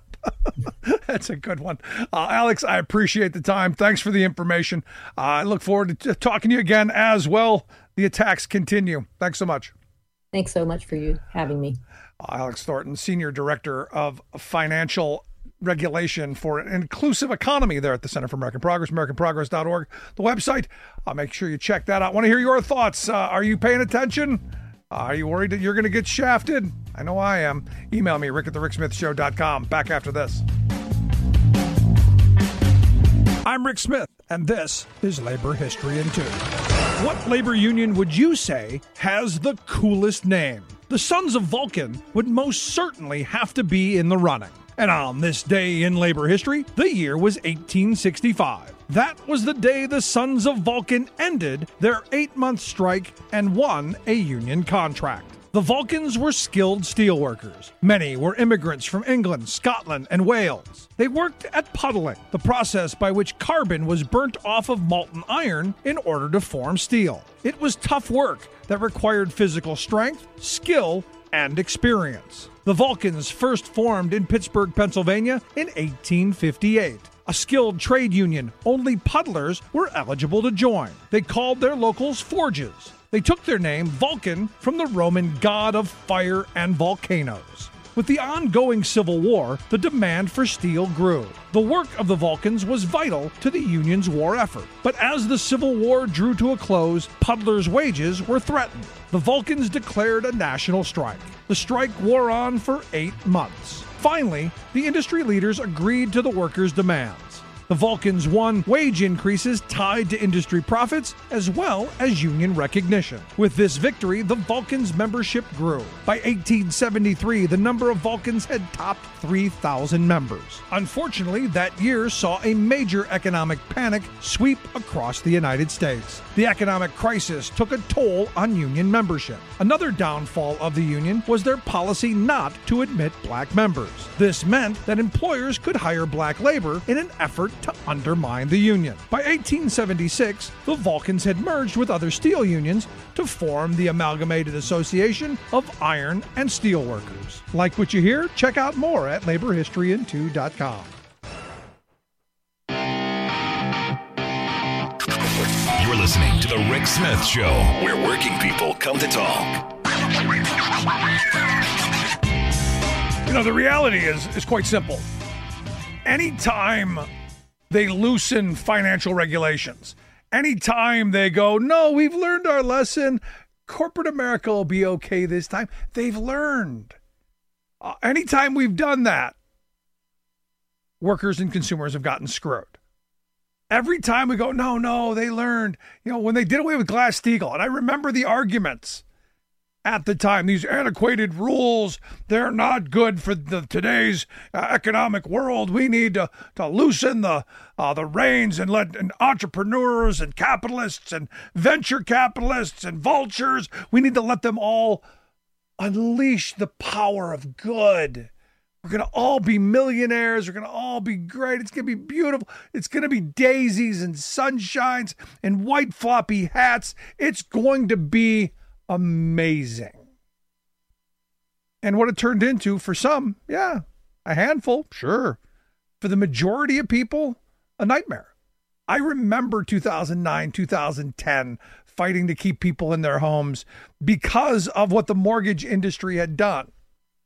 That's a good one. Uh, Alex, I appreciate the time. Thanks for the information. Uh, I look forward to t- talking to you again as well. The attacks continue. Thanks so much. Thanks so much for you having me. Alex Thornton, Senior Director of Financial Regulation for an Inclusive Economy there at the Center for American Progress, american progress dot org, the website. Uh, make sure you check that out. I want to hear your thoughts. Uh, are you paying attention? Uh, are you worried that you're going to get shafted? I know I am. Email me, rick at the rick smith show dot com. Back after this. I'm Rick Smith, and this is Labor History in Two. What labor union would you say has the coolest name? The Sons of Vulcan would most certainly have to be in the running. And on this day in labor history, the year was eighteen sixty-five. That was the day the Sons of Vulcan ended their eight-month strike and won a union contract. The Vulcans were skilled steelworkers. Many were immigrants from England, Scotland, and Wales. They worked at puddling, the process by which carbon was burnt off of molten iron in order to form steel. It was tough work that required physical strength, skill, and experience. The Vulcans first formed in Pittsburgh, Pennsylvania in eighteen fifty-eight. A skilled trade union, only puddlers were eligible to join. They called their locals forges. They took their name, Vulcan, from the Roman god of fire and volcanoes. With the ongoing Civil War, the demand for steel grew. The work of the Vulcans was vital to the Union's war effort. But as the Civil War drew to a close, puddlers' wages were threatened. The Vulcans declared a national strike. The strike wore on for eight months. Finally, the industry leaders agreed to the workers' demands. The Vulcans won wage increases tied to industry profits as well as union recognition. With this victory, the Vulcans' membership grew. By eighteen seventy-three, the number of Vulcans had topped three thousand members. Unfortunately, that year saw a major economic panic sweep across the United States. The economic crisis took a toll on union membership. Another downfall of the union was their policy not to admit black members. This meant that employers could hire black labor in an effort to undermine the union. By eighteen seventy-six, the Vulcans had merged with other steel unions to form the Amalgamated Association of Iron and Steel Workers. Like what you hear? Check out more at labor history in two dot com. You're listening to The Rick Smith Show, where working people come to talk. You know, the reality is, is quite simple. Anytime they loosen financial regulations, anytime they go, no, we've learned our lesson, corporate America will be okay this time, they've learned. Uh, anytime we've done that, workers and consumers have gotten screwed. Every time we go, no, no, they learned. You know, when they did away with Glass-Steagall, and I remember the arguments at the time, these antiquated rules, they're not good for the today's uh, economic world. We need to, to loosen the uh, the reins and let and entrepreneurs and capitalists and venture capitalists and vultures, we need to let them all unleash the power of good. We're going to all be millionaires. We're going to all be great. It's going to be beautiful. It's going to be daisies and sunshines and white floppy hats. It's going to be amazing. And what it turned into for some, yeah, a handful, sure. For the majority of people, a nightmare. I remember two thousand nine, two thousand ten fighting to keep people in their homes because of what the mortgage industry had done.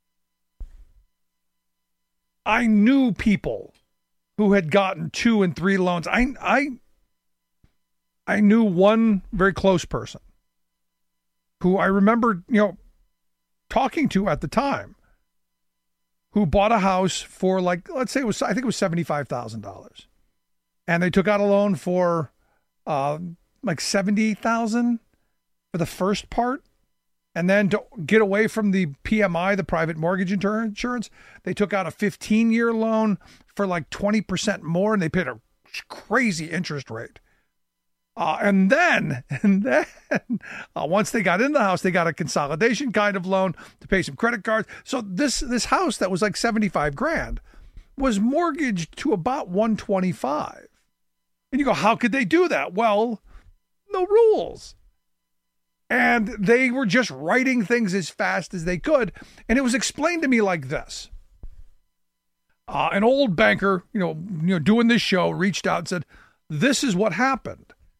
I knew people who had gotten two and three loans. I I I knew one very close person who I remember, you know, talking to at the time, who bought a house for like, let's say it was, I think it was seventy-five thousand dollars. And they took out a loan for uh, like seventy thousand dollars for the first part. And then to get away from the P M I, the private mortgage insurance, they took out a fifteen-year loan for like twenty percent more, and they paid a crazy interest rate. Uh, and then, and then uh, once they got in the house, they got a consolidation kind of loan to pay some credit cards. So this this house that was like seventy-five grand was mortgaged to about one twenty-five. And you go, how could they do that? Well, no rules. And they were just writing things as fast as they could. And it was explained to me like this. Uh, an old banker, you know, you know, doing this show, reached out and said, this is what happened.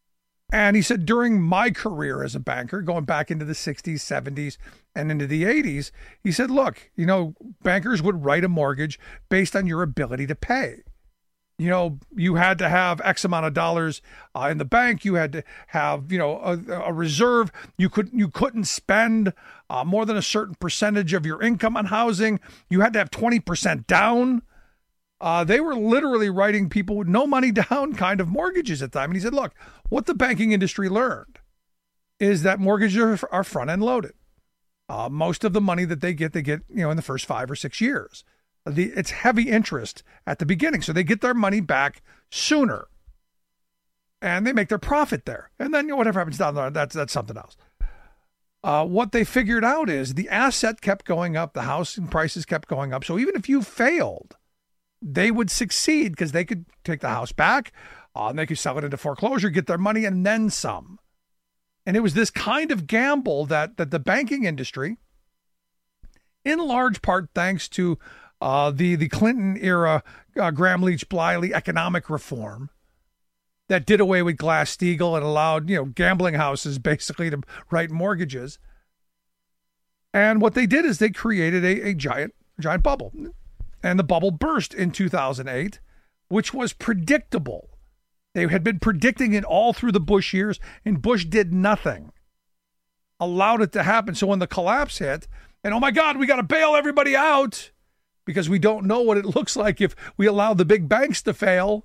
And he said, during my career as a banker, going back into the sixties, seventies, and into the eighties, he said, look, you know, bankers would write a mortgage based on your ability to pay. You know, you had to have X amount of dollars uh, in the bank. You had to have, you know, a, a reserve. You couldn't, you couldn't spend uh, more than a certain percentage of your income on housing. You had to have twenty percent down. Uh, they were literally writing people with no money down kind of mortgages at the time. And he said, look, what the banking industry learned is that mortgages are, are front end loaded. Uh, most of the money that they get, they get, you know, in the first five or six years. The, it's heavy interest at the beginning. So they get their money back sooner and they make their profit there. And then, you know, whatever happens down there, that's, that's something else. Uh, what they figured out is the asset kept going up. The housing prices kept going up. So even if you failed, they would succeed because they could take the house back uh, and they could sell it into foreclosure, get their money, and then some. And it was this kind of gamble that that the banking industry, in large part thanks to uh, the, the Clinton era uh, Gramm-Leach-Bliley economic reform that did away with Glass-Steagall and allowed, you know, gambling houses basically to write mortgages. And what they did is they created a, a giant, giant bubble. And the bubble burst in two thousand eight, which was predictable. They had been predicting it all through the Bush years, and Bush did nothing. Allowed it to happen. So when the collapse hit, and oh my God, we got to bail everybody out because we don't know what it looks like if we allow the big banks to fail.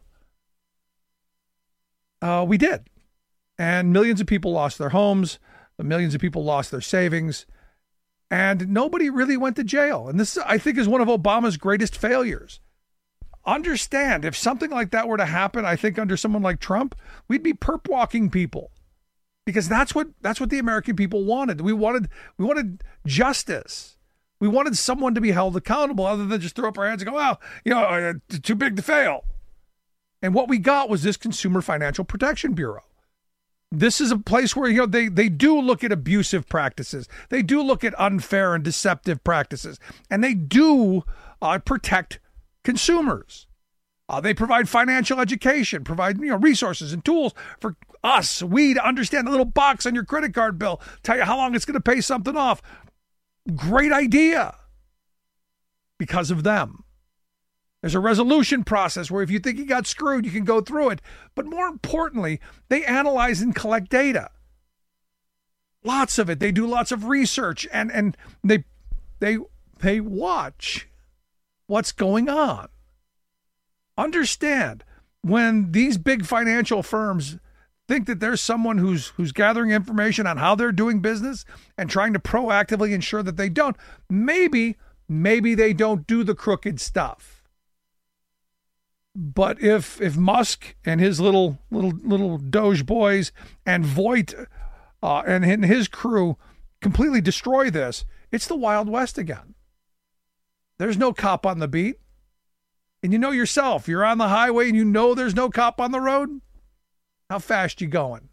Uh, we did. And millions of people lost their homes. Millions of people lost their savings. And nobody really went to jail. And this, I think, is one of Obama's greatest failures. Understand, if something like that were to happen, I think under someone like Trump, we'd be perp walking people. Because that's what that's what the American people wanted. We wanted we wanted justice. We wanted someone to be held accountable other than just throw up our hands and go, well, you know, uh, too big to fail. And what we got was this Consumer Financial Protection Bureau. This is a place where, you know, they, they do look at abusive practices. They do look at unfair and deceptive practices. And they do uh, protect consumers. Uh, they provide financial education, provide, you know, resources and tools for us, we, to understand the little box on your credit card bill, tell you how long it's going to pay something off. Great idea. Because of them. There's a resolution process where if you think you got screwed, you can go through it. But more importantly, they analyze and collect data. Lots of it. They do lots of research and, and they they they watch what's going on. Understand, when these big financial firms think that there's someone who's who's gathering information on how they're doing business and trying to proactively ensure that they don't, maybe, maybe they don't do the crooked stuff. But if if Musk and his little little little Doge boys and Voight uh, and his crew completely destroy this, it's the Wild West again. There's no cop on the beat. And you know yourself, you're on the highway and you know there's no cop on the road. How fast you going?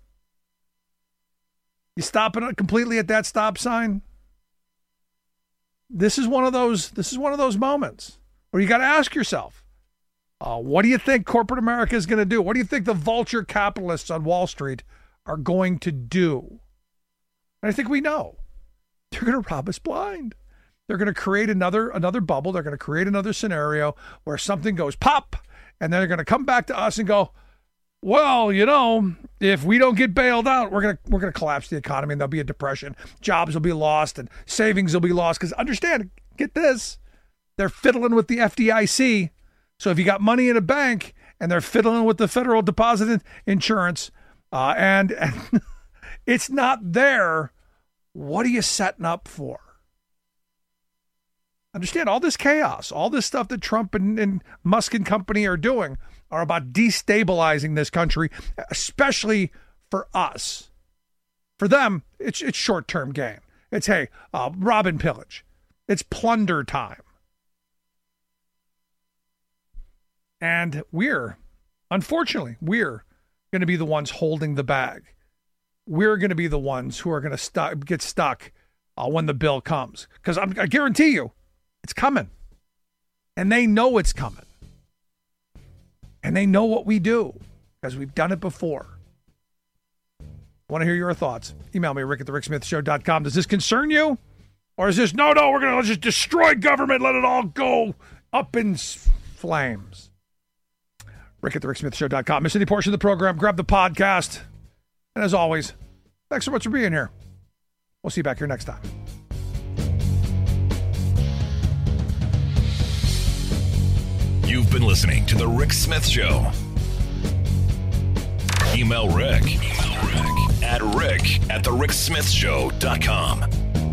You stopping completely at that stop sign? This is one of those, this is one of those moments where you got to ask yourself, Uh, what do you think corporate America is going to do? What do you think the vulture capitalists on Wall Street are going to do? And I think we know. They're going to rob us blind. They're going to create another another bubble. They're going to create another scenario where something goes pop, and then they're going to come back to us and go, well, you know, if we don't get bailed out, we're going to we're going to collapse the economy, and there'll be a depression. Jobs will be lost, and savings will be lost. Because understand, get this, they're fiddling with the F D I C. So if you got money in a bank and they're fiddling with the Federal Deposit Insurance uh, and, and it's not there, what are you setting up for? Understand, all this chaos, all this stuff that Trump and, and Musk and company are doing are about destabilizing this country, especially for us. For them, it's it's short-term gain. It's, hey, uh, rob and pillage. It's plunder time. And we're, unfortunately, we're going to be the ones holding the bag. We're going to be the ones who are going to stu- get stuck uh, when the bill comes. Because I guarantee you, it's coming. And they know it's coming. And they know what we do, because we've done it before. I want to hear your thoughts. Email me, rick at the rick smith show dot com. Does this concern you? Or is this, no, no, we're going to just destroy government, let it all go up in flames? rick at the rick smith show dot com. Miss any portion of the program, grab the podcast. And as always, thanks so much for being here. We'll see you back here next time. You've been listening to The Rick Smith Show. Email Rick, Email Rick at rick at the rick smith show dot com.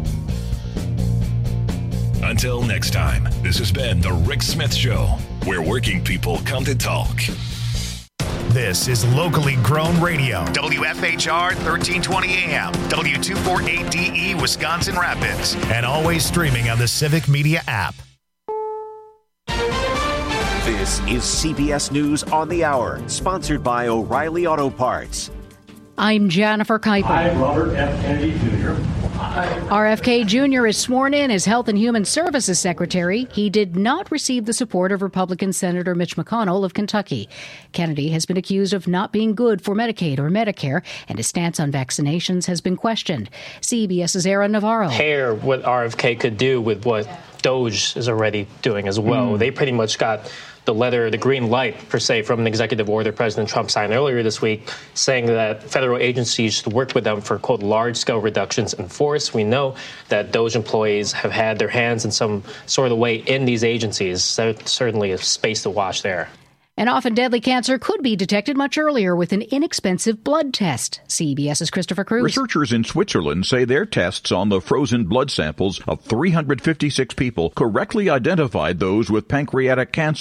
Until next time, this has been The Rick Smith Show, where working people come to talk. This is locally grown radio. W F H R thirteen twenty A M, W two forty-eight D E, Wisconsin Rapids, and always streaming on the Civic Media app. This is C B S News on the Hour, sponsored by O'Reilly Auto Parts. I'm Jennifer Kuiper. I'm Robert F. Kennedy Junior R F K Junior is sworn in as Health and Human Services Secretary. He did not receive the support of Republican Senator Mitch McConnell of Kentucky. Kennedy has been accused of not being good for Medicaid or Medicare, and his stance on vaccinations has been questioned. CBS's Aaron Navarro. Compare what R F K could do with what DOJ is already doing as well. Mm. They pretty much got the letter, the green light, per se, from an executive order President Trump signed earlier this week, saying that federal agencies should work with them for, quote, large-scale reductions in force. We know that those employees have had their hands in some sort of way in these agencies. So certainly a space to watch there. An often deadly cancer could be detected much earlier with an inexpensive blood test. CBS's Christopher Cruz. Researchers in Switzerland say their tests on the frozen blood samples of three hundred fifty-six people correctly identified those with pancreatic cancer.